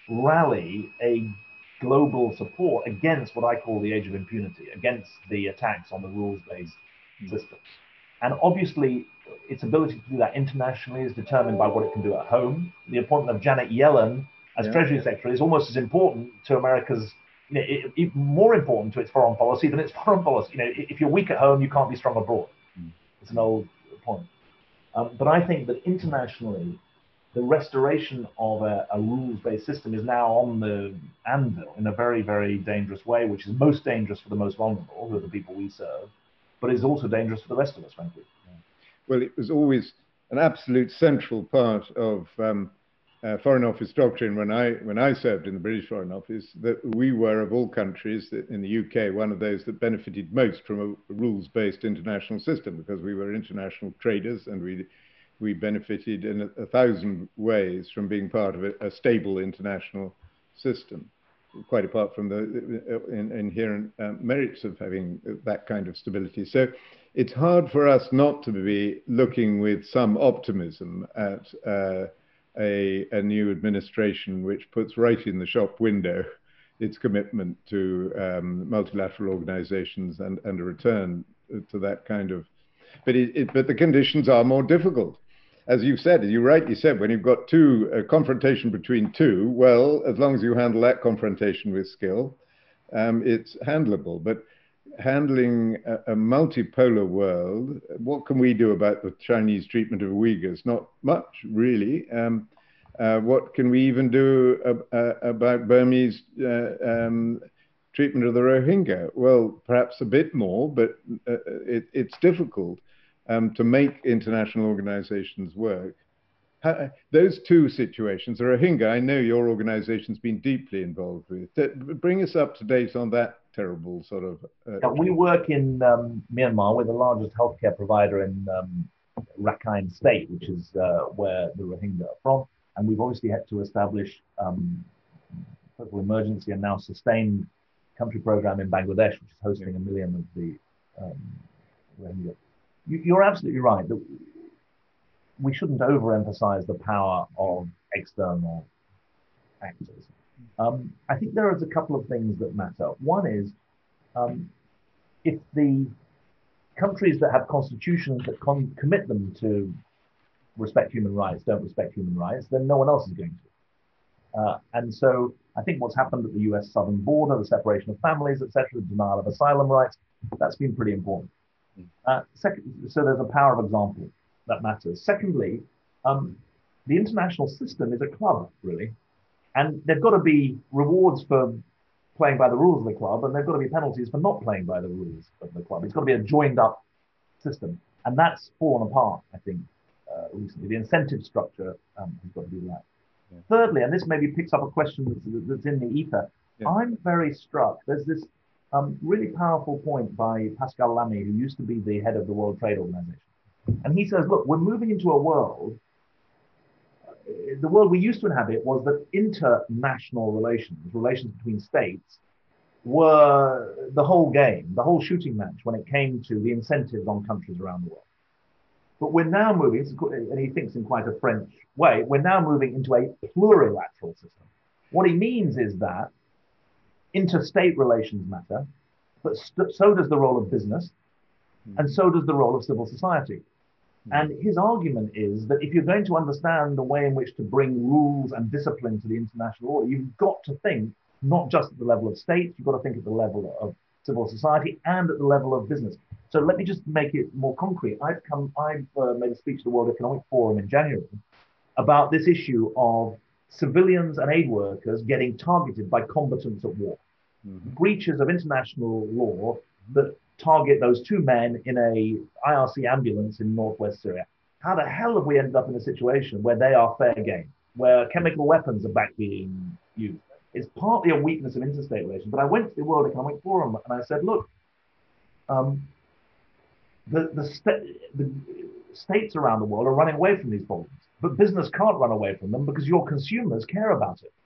S2: rally a global support against what I call the age of impunity, against the attacks on the rules-based mm. systems. And obviously, its ability to do that internationally is determined by what it can do at home. The appointment of Janet Yellen as yeah, Treasury yeah. Secretary is almost as important to America's, you know, it, it, more important to its foreign policy than its foreign policy. You know, if you're weak at home, you can't be strong abroad. Mm. It's an old point. Um, but I think that internationally, the restoration of a, a rules-based system is now on the anvil in a very, very dangerous way, which is most dangerous for the most vulnerable, who are the people we serve, but is also dangerous for the rest of us, frankly.
S1: Well, it was always an absolute central part of um, uh, Foreign Office doctrine when I when I served in the British Foreign Office that we were, of all countries in the U K, one of those that benefited most from a rules-based international system because we were international traders and we we benefited in a, a thousand ways from being part of a, a stable international system, quite apart from the uh, in, inherent uh, merits of having that kind of stability. So it's hard for us not to be looking with some optimism at uh, a, a new administration which puts right in the shop window its commitment to um, multilateral organizations and, and a return to that kind of, but, it, it, but the conditions are more difficult. As you've said, as you rightly said, when you've got two, a confrontation between two, well, as long as you handle that confrontation with skill, um, it's handleable. But handling a, a multipolar world, what can we do about the Chinese treatment of Uyghurs? Not much, really. Um, uh, what can we even do ab uh, about Burmese uh, um, treatment of the Rohingya? Well, perhaps a bit more, but uh, it, it's difficult. Um, to make international organizations work. How, those two situations, the Rohingya, I know your organization's been deeply involved with. Bring us up to date on that terrible sort of...
S2: Uh, yeah, we work in um, Myanmar. We're the largest healthcare provider in um, Rakhine State, which is uh, where the Rohingya are from. And we've obviously had to establish um, total emergency and now sustained country program in Bangladesh, which is hosting yeah. a million of the um, Rohingya. You're absolutely right that we shouldn't overemphasize the power of external actors. Um, I think there is a couple of things that matter. One is um, if the countries that have constitutions that con commit them to respect human rights don't respect human rights, then no one else is going to. Uh, and so I think what's happened at the U S southern border, the separation of families, et cetera, the denial of asylum rights, that's been pretty important. Uh, second, so there's a power of example that matters. Secondly, um, the international system is a club, really, and there've got to be rewards for playing by the rules of the club, and there've got to be penalties for not playing by the rules of the club. It's got to be a joined-up system, and that's fallen apart, I think, uh, recently. The incentive structure um, has got to be that. Thirdly, and this maybe picks up a question that's, that's in the ether,
S1: Yeah.
S2: I'm very struck. There's this um, really powerful point by Pascal Lamy, who used to be the head of the World Trade Organization. And he says, look, we're moving into a world, uh, the world we used to inhabit was that international relations, relations between states, were the whole game, the whole shooting match when it came to the incentives on countries around the world. But we're now moving, and he thinks in quite a French way, we're now moving into a plurilateral system. What he means is that interstate relations matter, but so does the role of business, and so does the role of civil society. And his argument is that if you're going to understand the way in which to bring rules and discipline to the international order, you've got to think not just at the level of states, you've got to think at the level of civil society and at the level of business. So let me just make it more concrete. I've come, I've uh, made a speech to the World Economic Forum in January about this issue of civilians and aid workers getting targeted by combatants at war, mm-hmm. breaches of international law that target those two men in a I R C ambulance in northwest Syria. How the hell have we ended up in a situation where they are fair game, where chemical weapons are back being used? It's partly a weakness of interstate relations, but I went to the World Economic Forum and I said, look, um, the, the, st the states around the world are running away from these problems, but business can't run away from them because your consumers care about it.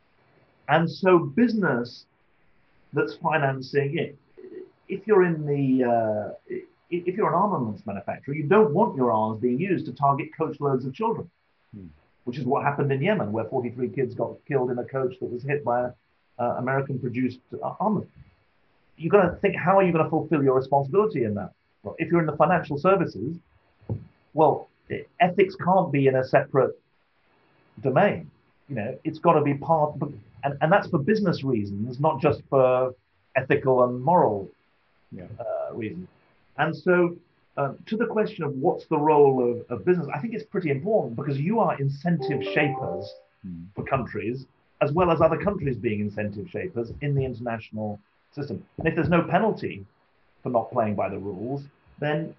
S2: And so business that's financing it, if you're in the, uh, if you're an armaments manufacturer, you don't want your arms being used to target coachloads of children, hmm. which is what happened in Yemen, where forty-three kids got killed in a coach that was hit by uh, American-produced uh, armament. You've got to think, how are you going to fulfill your responsibility in that? Well, if you're in the financial services, well, ethics can't be in a separate domain. You know, it's got to be part, of, and, and that's for business reasons, not just for ethical and moral yeah. uh, reasons. And so uh, to the question of what's the role of, of business, I think it's pretty important because you are incentive shapers mm. for countries, as well as other countries being incentive shapers in the international system. And if there's no penalty for not playing by the rules, then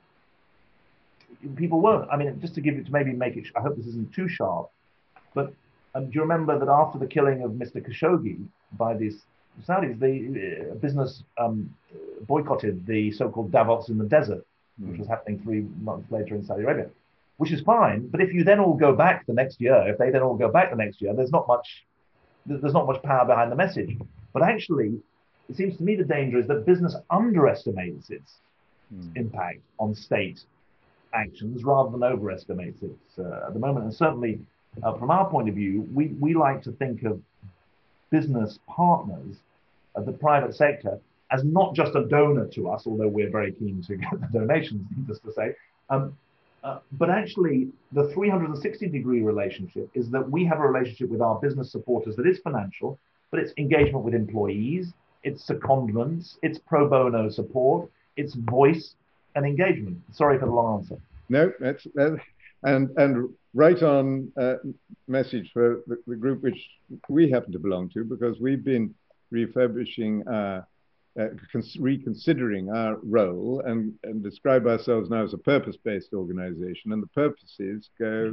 S2: people won't. I mean, just to give it, to maybe make it, I hope this isn't too sharp, but um, do you remember that after the killing of Mister Khashoggi by these Saudis, the uh, business um, boycotted the so-called Davos in the desert, mm. which was happening three months later in Saudi Arabia, which is fine. But if you then all go back the next year, if they then all go back the next year, there's not much, there's not much power behind the message. But actually, it seems to me the danger is that business underestimates its mm. impact on state actions rather than overestimates it uh, at the moment. And certainly, uh, from our point of view, we, we like to think of business partners of the private sector as not just a donor to us, although we're very keen to get the donations, needless to say, um, uh, but actually the three hundred sixty degree relationship is that we have a relationship with our business supporters that is financial, but it's engagement with employees, it's secondments, it's pro bono support, it's voice and engagement. Sorry for the long answer.
S1: No, that's, that's and and right on uh, message for the, the group which we happen to belong to, because we've been refurbishing, uh, uh, reconsidering our role and, and describe ourselves now as a purpose-based organization. And the purposes go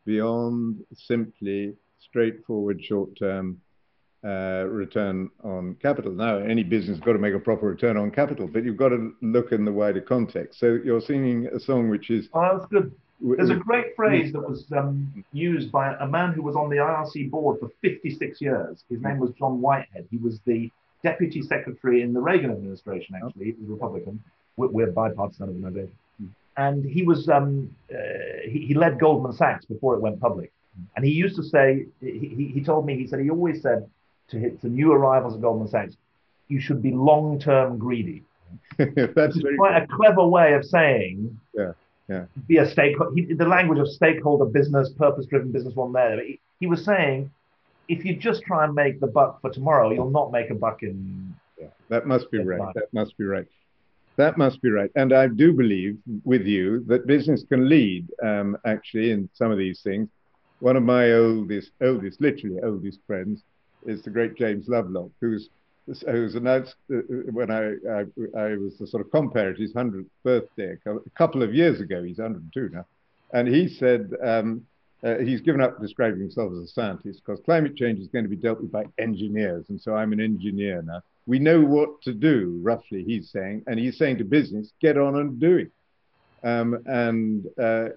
S1: beyond simply straightforward short-term uh, return on capital. Now, any business has got to make a proper return on capital, but you've got to look in the wider context. So you're singing a song which is...
S2: Oh, that's good. There's a great phrase that was um, used by a man who was on the I R C board for fifty-six years. His name was John Whitehead. He was the deputy secretary in the Reagan administration, actually. He was a Republican. We're, we're a bipartisan organization. Mm. And he was um, uh, he, he led Goldman Sachs before it went public. Mm. And he used to say, he, he told me, he said, he always said to, his, to new arrivals at Goldman Sachs, you should be long-term greedy.
S1: That's
S2: very quite good. A clever way of saying,
S1: yeah. Yeah.
S2: be a stakeholder, the language of stakeholder business, purpose-driven business one there. He, he was saying, if you just try and make the buck for tomorrow, you'll not make a buck in...
S1: Yeah, that must be right. Life. That must be right. That must be right. And I do believe with you that business can lead, um, actually, in some of these things. One of my oldest, oldest, literally oldest friends is the great James Lovelock, who's who's announced uh, when I, I I was the sort of compere at his hundredth birthday a couple of years ago. He's one hundred and two now, and he said, um, uh, he's given up describing himself as a scientist because climate change is going to be dealt with by engineers. And so I'm an engineer now. We know what to do, roughly, he's saying. And he's saying to business, get on and do it. Um, and uh,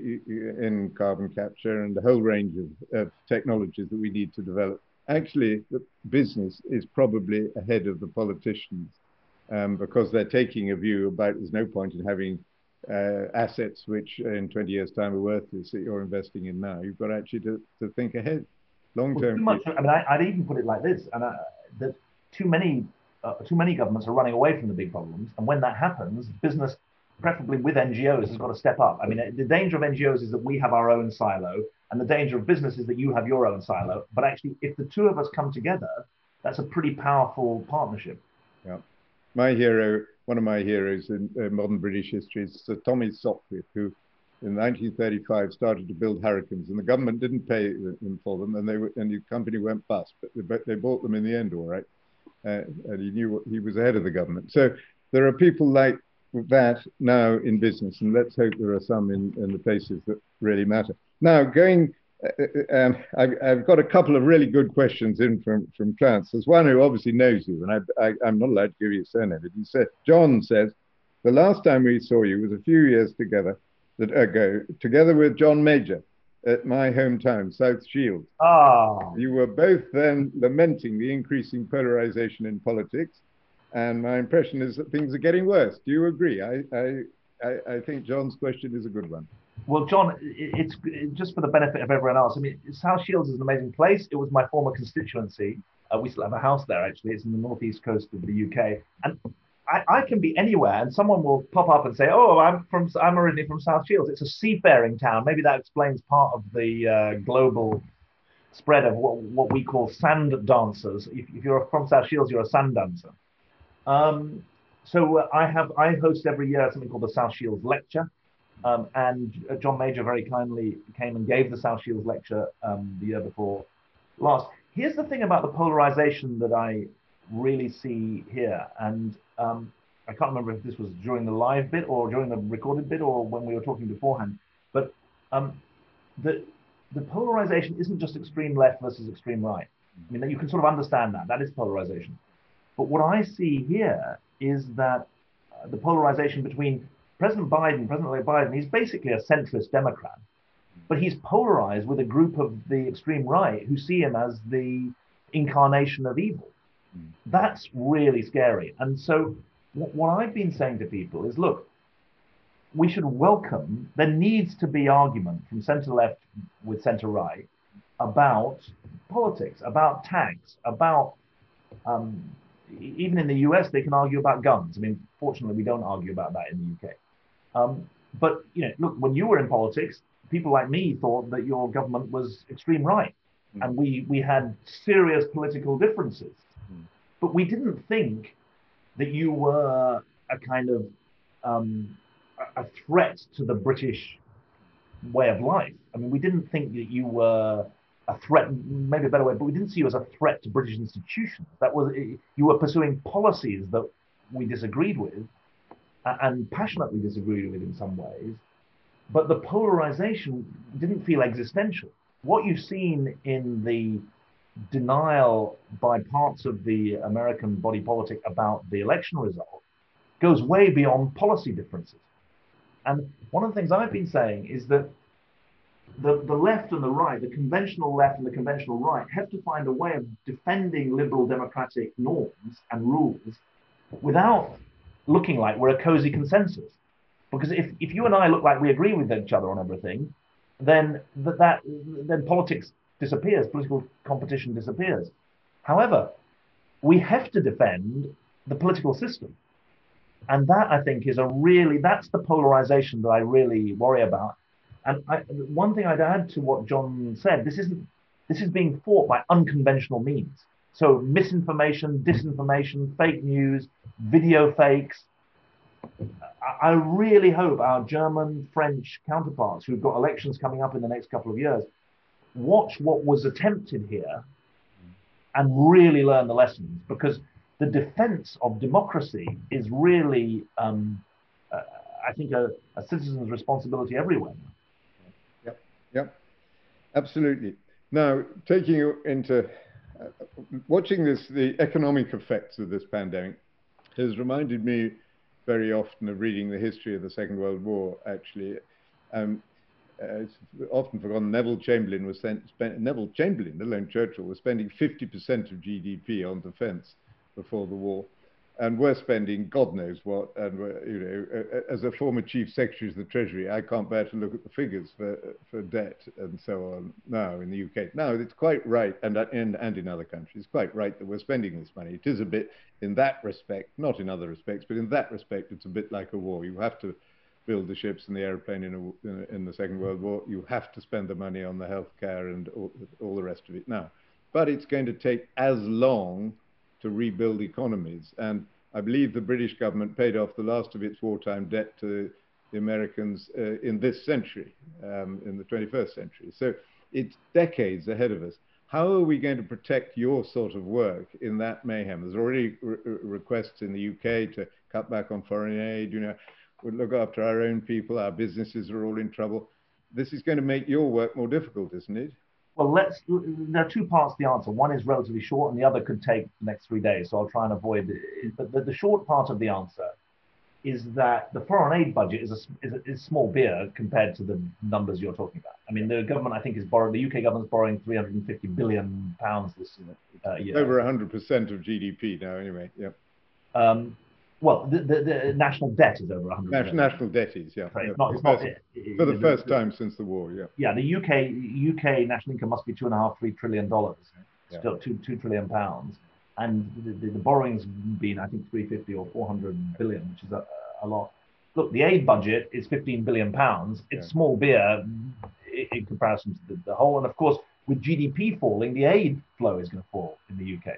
S1: in carbon capture and a whole range of, of technologies that we need to develop. Actually, the business is probably ahead of the politicians um, because they're taking a view about there's no point in having uh, assets which in twenty years' time are worthless that you're investing in now. You've got actually to, to think ahead, long term.
S2: Well, too much, I mean, I, I'd even put it like this, and I, that too many, uh, too many governments are running away from the big problems, and when that happens, business, preferably with N G Os, has got to step up. I mean, the danger of N G Os is that we have our own silo, and the danger of business is that you have your own silo. But actually, if the two of us come together, that's a pretty powerful partnership.
S1: Yeah. My hero, one of my heroes in uh, modern British history is Sir Thomas Sopwith, who in nineteen thirty-five started to build Hurricanes, and the government didn't pay him for them, and they were, and the company went bust, but they, they bought them in the end, all right. Uh, and he knew what, he was ahead of the government. So there are people like that now in business, and let's hope there are some in, in the places that really matter. Now, going, uh, um, I've, I've got a couple of really good questions in from, from clients. There's one who obviously knows you, and I, I, I'm not allowed to give you a surname, but he said, John says, the last time we saw you was a few years together that ago, together with John Major at my hometown, South Shields.
S2: Ah.
S1: You were both then lamenting the increasing polarization in politics, and my impression is that things are getting worse. Do you agree? I, I, I, I think John's question is a good one.
S2: Well, John, it's just for the benefit of everyone else. I mean, South Shields is an amazing place. It was my former constituency. Uh, we still have a house there, actually. It's in the northeast coast of the U K. And I, I can be anywhere, and someone will pop up and say, "Oh, I'm from, I'm originally from South Shields. It's a seafaring town." Maybe that explains part of the uh, global spread of what, what we call sand dancers. If, if you're from South Shields, you're a sand dancer. Um, so uh, I have I host every year something called the South Shields Lecture, um, and uh, John Major very kindly came and gave the South Shields Lecture um, the year before last. Here's the thing about the polarization that I really see here, and um, I can't remember if this was during the live bit or during the recorded bit or when we were talking beforehand, but um, the the polarization isn't just extreme left versus extreme right. I mean, you can sort of understand that. That is polarization. But what I see here is that uh, the polarization between President Biden, President Biden, he's basically a centrist Democrat, but he's polarized with a group of the extreme right who see him as the incarnation of evil. That's really scary. And so what I've been saying to people is, look, we should welcome, there needs to be argument from center left with center right about politics, about tax, about, um, even in the U S, they can argue about guns. I mean, fortunately, we don't argue about that in the U K. Um, but, you know, look, when you were in politics, people like me thought that your government was extreme right. Mm. And we, we had serious political differences. Mm. But we didn't think that you were a kind of um, a threat to the British way of life. I mean, we didn't think that you were a threat, maybe a better way, but we didn't see you as a threat to British institutions. That was, you were pursuing policies that we disagreed with and passionately disagreed with in some ways, but the polarization didn't feel existential. What you've seen in the denial by parts of the American body politic about the election result goes way beyond policy differences. And one of the things I've been saying is that the, the left and the right, the conventional left and the conventional right, have to find a way of defending liberal democratic norms and rules without looking like we're a cozy consensus. Because if, if you and I look like we agree with each other on everything, then that, that then politics disappears, political competition disappears. However, we have to defend the political system. And that, I think, is a really, that's the polarization that I really worry about. And I, one thing I'd add to what John said, this isn't, this is being fought by unconventional means. So misinformation, disinformation, fake news, video fakes. I, I really hope our German, French counterparts who've got elections coming up in the next couple of years watch what was attempted here and really learn the lessons, because the defense of democracy is really, um, uh, I think, a, a citizen's responsibility everywhere.
S1: Yep, yep. Absolutely. Now, taking you into uh, watching this, the economic effects of this pandemic has reminded me very often of reading the history of the Second World War, actually. Um, uh, it's often forgotten Neville Chamberlain was sent, spent, Neville Chamberlain, let alone Churchill, was spending fifty percent of G D P on defense before the war. And we're spending God knows what. And we're, you know, as a former chief secretary of the Treasury, I can't bear to look at the figures for for debt and so on now in the U K. Now, it's quite right, and in, and in other countries, quite right that we're spending this money. It is a bit, in that respect, not in other respects, but in that respect, it's a bit like a war. You have to build the ships and the airplane in, a, in the Second World War. You have to spend the money on the healthcare and all, all the rest of it now. But it's going to take as long to rebuild economies. And I believe the British government paid off the last of its wartime debt to the Americans uh, in this century, um, in the twenty-first century. So it's decades ahead of us. How are we going to protect your sort of work in that mayhem? There's already re requests in the U K to cut back on foreign aid. You know, we look after our own people. Our businesses are all in trouble. This is going to make your work more difficult, isn't it?
S2: Well, let's. There are two parts to the answer. One is relatively short, and the other could take the next three days. So I'll try and avoid it. But the, the short part of the answer is that the foreign aid budget is a, is, a, is small beer compared to the numbers you're talking about. I mean, the government, I think, is borrowing. The U K government is borrowing three hundred fifty billion pounds this uh, year.
S1: Over one hundred percent of G D P now, anyway. Yeah.
S2: Um, Well, the, the, the national debt is over one hundred percent.
S1: National debt is, yeah.
S2: Right.
S1: yeah.
S2: It's not, it's not, it,
S1: for the
S2: it,
S1: first
S2: the,
S1: time since the war, yeah.
S2: Yeah, the U K U K national income must be two and a half, three trillion dollars,
S1: yeah.
S2: still two two trillion pounds, and the, the, the borrowing's been, I think, three hundred fifty or four hundred billion, which is a, a lot. Look, the aid budget is fifteen billion pounds. It's yeah. small beer in, in comparison to the, the whole, and of course, with G D P falling, the aid flow is going to fall in the U K.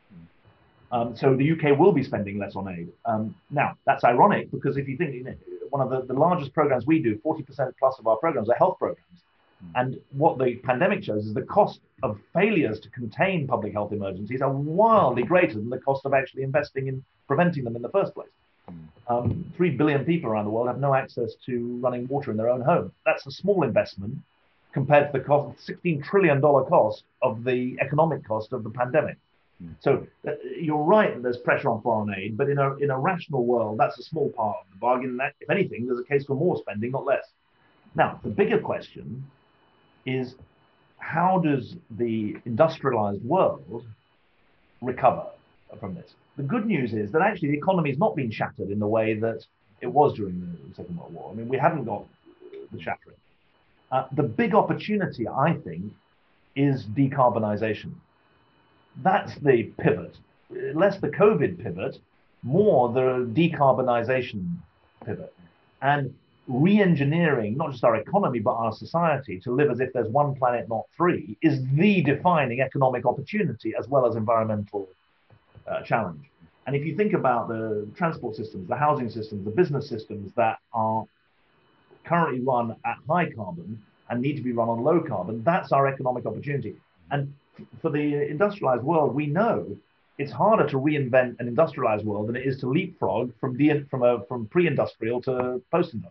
S2: Um, so the U K will be spending less on aid. Um, now, that's ironic because if you think, you know, one of the, the largest programs we do, forty percent plus of our programs are health programs. Mm. And what the pandemic shows is the cost of failures to contain public health emergencies are wildly greater than the cost of actually investing in preventing them in the first place. Mm. Um, Three billion people around the world have no access to running water in their own home. That's a small investment compared to the cost, sixteen trillion dollars cost of the economic cost of the pandemic. So uh, you're right that there's pressure on foreign aid, but in a in a rational world, that's a small part of the bargain. That, if anything, there's a case for more spending, not less. Now, the bigger question is, how does the industrialized world recover from this? The good news is that actually the economy has not been shattered in the way that it was during the Second World War. I mean, we haven't got the shattering. Uh, the big opportunity, I think, is decarbonization. That's the pivot. Less the COVID pivot, more the decarbonization pivot. And re-engineering, not just our economy, but our society to live as if there's one planet, not three, is the defining economic opportunity as well as environmental uh, challenge. And if you think about the transport systems, the housing systems, the business systems that are currently run at high carbon and need to be run on low carbon, that's our economic opportunity. And for the industrialized world, we know it's harder to reinvent an industrialized world than it is to leapfrog from de- from a from pre-industrial to post-industrial.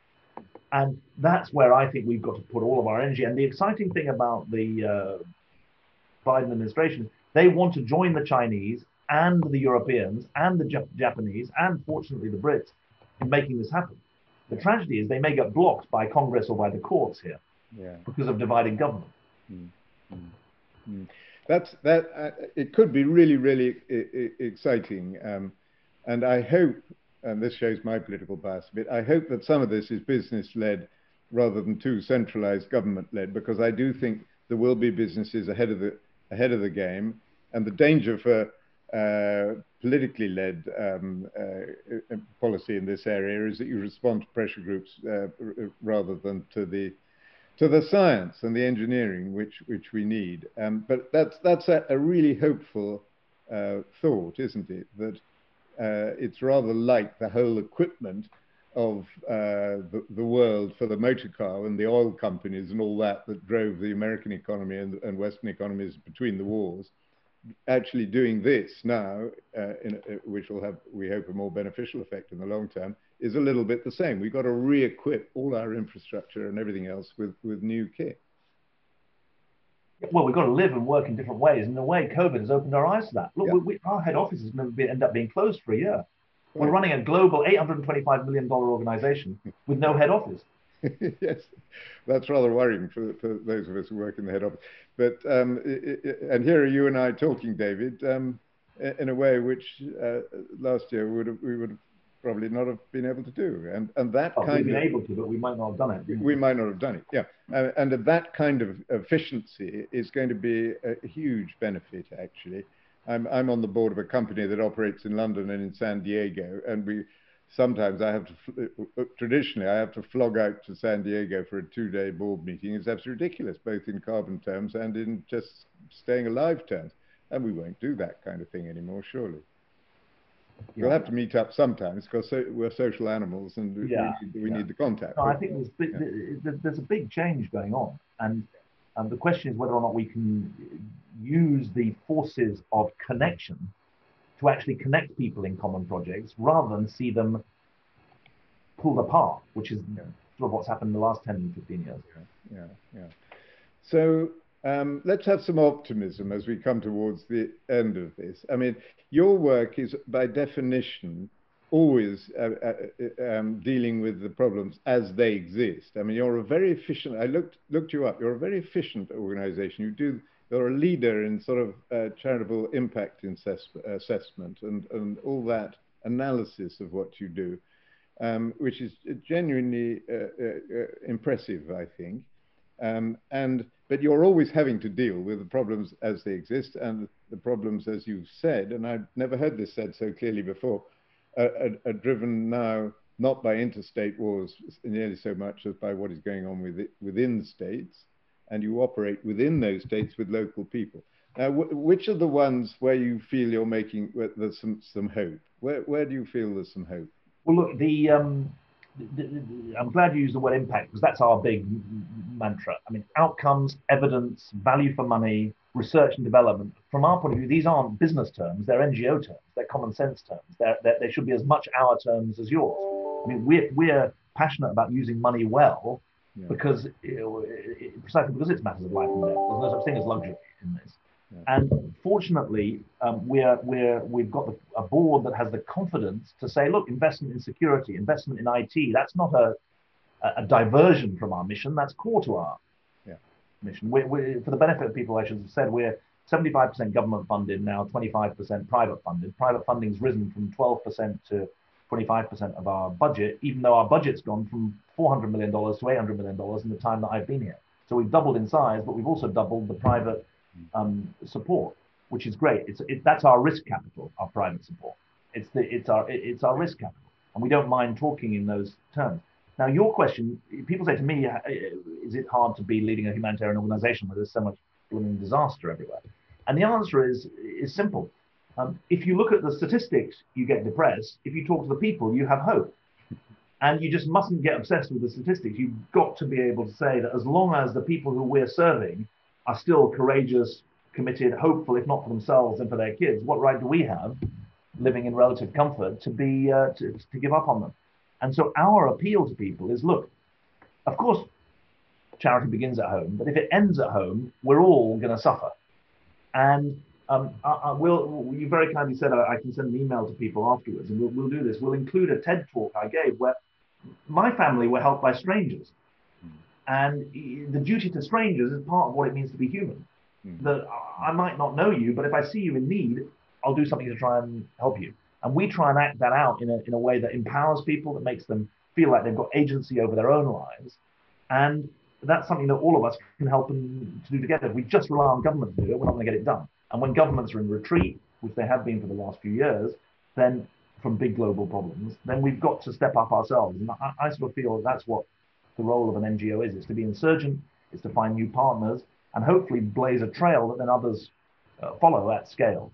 S2: And that's where I think we've got to put all of our energy. And the exciting thing about the uh, Biden administration, they want to join the Chinese and the Europeans and the Jap- Japanese and fortunately the Brits in making this happen. The tragedy is they may get blocked by Congress or by the courts here yeah. because of divided government.
S1: Mm. Mm. Mm. That's that. Uh, it could be really, really exciting, um, and I hope, and this shows my political bias a bit. I hope that some of this is business-led rather than too centralized government-led, because I do think there will be businesses ahead of the ahead of the game, and the danger for uh, politically led um, uh, policy in this area is that you respond to pressure groups uh, rather than to the to the science and the engineering which which we need. Um, but that's that's a, a really hopeful uh, thought, isn't it? That uh, it's rather like the whole equipment of uh, the, the world for the motor car and the oil companies and all that that drove the American economy and, and Western economies between the wars. Actually doing this now, uh, in, uh, which will have, we hope, a more beneficial effect in the long term, is a little bit the same. We've got to re-equip all our infrastructure and everything else with, with new kit.
S2: Well, we've got to live and work in different ways. And in a way, COVID has opened our eyes to that. Look,
S1: Yeah,
S2: we, we, our head office is going to be, end up being closed for a year. We're
S1: right.
S2: running a global eight hundred twenty-five million dollars organization with no head office.
S1: Yes, that's rather worrying for, for those of us who work in the head office. But um, I I and here are you and I talking, David, um, in a way which uh, last year we would have, we would have probably not have been able to do, and and that
S2: Well, we've
S1: kind
S2: been
S1: of
S2: able to, but we might not have done it.
S1: we might not have done it. Yeah, uh, and that kind of efficiency is going to be a huge benefit. Actually, I'm I'm on the board of a company that operates in London and in San Diego, and we sometimes I have to traditionally I have to flog out to San Diego for a two-day board meeting. It's absolutely ridiculous, both in carbon terms and in just staying alive terms. And we won't do that kind of thing anymore, surely. We'll
S2: Yeah.
S1: have to meet up sometimes because so, we're social animals and we,
S2: Yeah.
S1: need, we
S2: Yeah.
S1: need the contact.
S2: No, I
S1: But,
S2: think there's, big-
S1: yeah.
S2: there- there's a big change going on. And um, the question is whether or not we can use the forces of connection to actually connect people in common projects rather than see them pulled apart, which is
S1: Yeah.
S2: sort of what's happened in the last ten, fifteen years.
S1: Yeah, yeah, yeah. So um, let's have some optimism as we come towards the end of this. I mean, your work is by definition always uh, uh, um, dealing with the problems as they exist. I mean, you're a very efficient, I looked, looked you up, you're a very efficient organization. You do, you're a leader in sort of uh, charitable impact assess assessment and, and all that analysis of what you do. Um, which is genuinely uh, uh, uh, impressive, I think. Um, and but you're always having to deal with the problems as they exist, and the problems, as you've said, and I've never heard this said so clearly before, are, are, are driven now not by interstate wars nearly so much as by what is going on with it, within states, and you operate within those states with local people. Now, which are the ones where you feel you're making where there's some some hope? Where where do you feel there's some hope?
S2: Well, look, the, um, the, the I'm glad you used the word impact because that's our big mantra. I mean, outcomes, evidence, value for money, research and development. From our point of view, these aren't business terms; they're N G O terms, they're common sense terms. They're, they're, they should be as much our terms as yours. I mean, we're we're passionate about using money well
S1: Yeah.
S2: because you know, it, precisely because it's matters of life and death. There's no such thing as luxury in this.
S1: Yeah.
S2: And fortunately, um, we're, we're, we've got the, a board that has the confidence to say, look, investment in security, investment in I T, that's not a, a diversion from our mission. That's core to our
S1: yeah.
S2: mission. We're, we're, for the benefit of people, I should have said, we're seventy-five percent government funded now, twenty-five percent private funded. Private funding's risen from twelve percent to twenty-five percent of our budget, even though our budget's gone from four hundred million dollars to eight hundred million dollars in the time that I've been here. So we've doubled in size, but we've also doubled the private Um, support, which is great. It's it, that's our risk capital, our private support. It's the it's our it's our risk capital, and we don't mind talking in those terms. Now, your question: people say to me, "Is it hard to be leading a humanitarian organization where there's so much blooming disaster everywhere?" And the answer is is simple. Um, if you look at the statistics, you get depressed. If you talk to the people, you have hope. And you just mustn't get obsessed with the statistics. You've got to be able to say that as long as the people who we're serving are still courageous, committed, hopeful, if not for themselves and for their kids, what right do we have, living in relative comfort, to be uh, to, to give up on them? And so our appeal to people is, look, of course, charity begins at home, but if it ends at home, we're all going to suffer. And um, I, I will. You very kindly said I, I can send an email to people afterwards, and we'll, we'll do this. We'll include a TED talk I gave where my family were helped by strangers. And the duty to strangers is part of what it means to be human. Mm-hmm. That I might not know you, but if I see you in need, I'll do something to try and help you. And we try and act that out in a, in a way that empowers people, that makes them feel like they've got agency over their own lives. And that's something that all of us can help them to do together. If we just rely on government to do it, we're not going to get it done. And when governments are in retreat, which they have been for the last few years, then from big global problems, then we've got to step up ourselves. And I, I sort of feel that's what the role of an N G O is. It's to be insurgent, it's to find new partners, and hopefully blaze a trail that then others uh, follow at scale.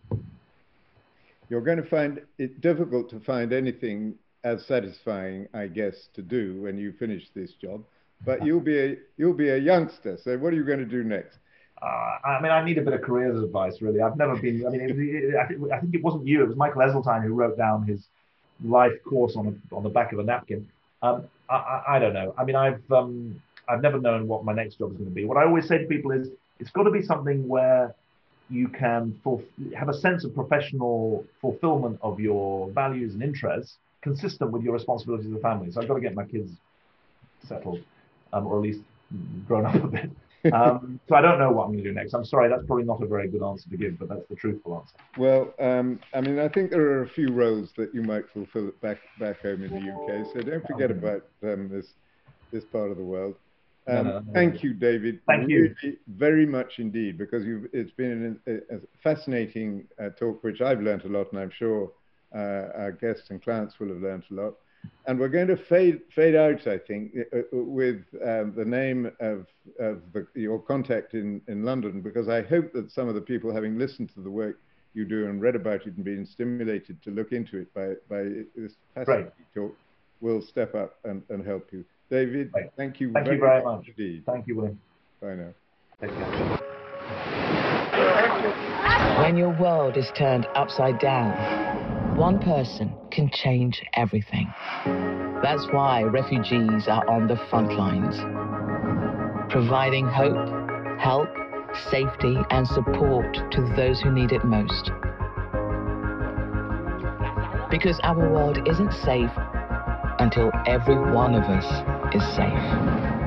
S1: You're going to find it difficult to find anything as satisfying, I guess, to do when you finish this job. But you'll be a you'll be a youngster. So what are you going to do next?
S2: Uh, I mean, I need a bit of careers advice, really. I've never been. I mean, it, it, I, think, I think it wasn't you. It was Michael Heseltine who wrote down his life course on a, on the back of a napkin. Um, I, I, I don't know. I mean, I've um, I've never known what my next job is going to be. What I always say to people is, it's got to be something where you can have a sense of professional fulfillment of your values and interests consistent with your responsibilities as a family. So I've got to get my kids settled, um, or at least grown up a bit. Um, so I don't know what I'm going to do next. I'm sorry, that's probably not a very good answer to give, but that's the truthful answer.
S1: Well, um, I mean, I think there are a few roles that you might fulfill back back home in the U K. So don't forget okay. about um, this this part of the world. Um, no, no, no, thank you, David.
S2: Thank
S1: really,
S2: you
S1: very much indeed, because you've, it's been a, a fascinating uh, talk, which I've learned a lot, and I'm sure uh, our guests and clients will have learned a lot. And we're going to fade fade out, I think, uh, with um, the name of, of the, your contact in, in London, because I hope that some of the people, having listened to the work you do and read about it and been stimulated to look into it by, by this fascinating right. talk, will step up and, and help you. David,
S2: right.
S1: thank you
S2: thank
S1: very,
S2: you very
S1: much
S2: much
S1: indeed.
S2: Thank you, William.
S1: Bye now.
S2: Take care.
S3: When your world is turned upside down, one person can change everything. That's why refugees are on the front lines, providing hope, help, safety, and support to those who need it most. Because our world isn't safe until every one of us is safe.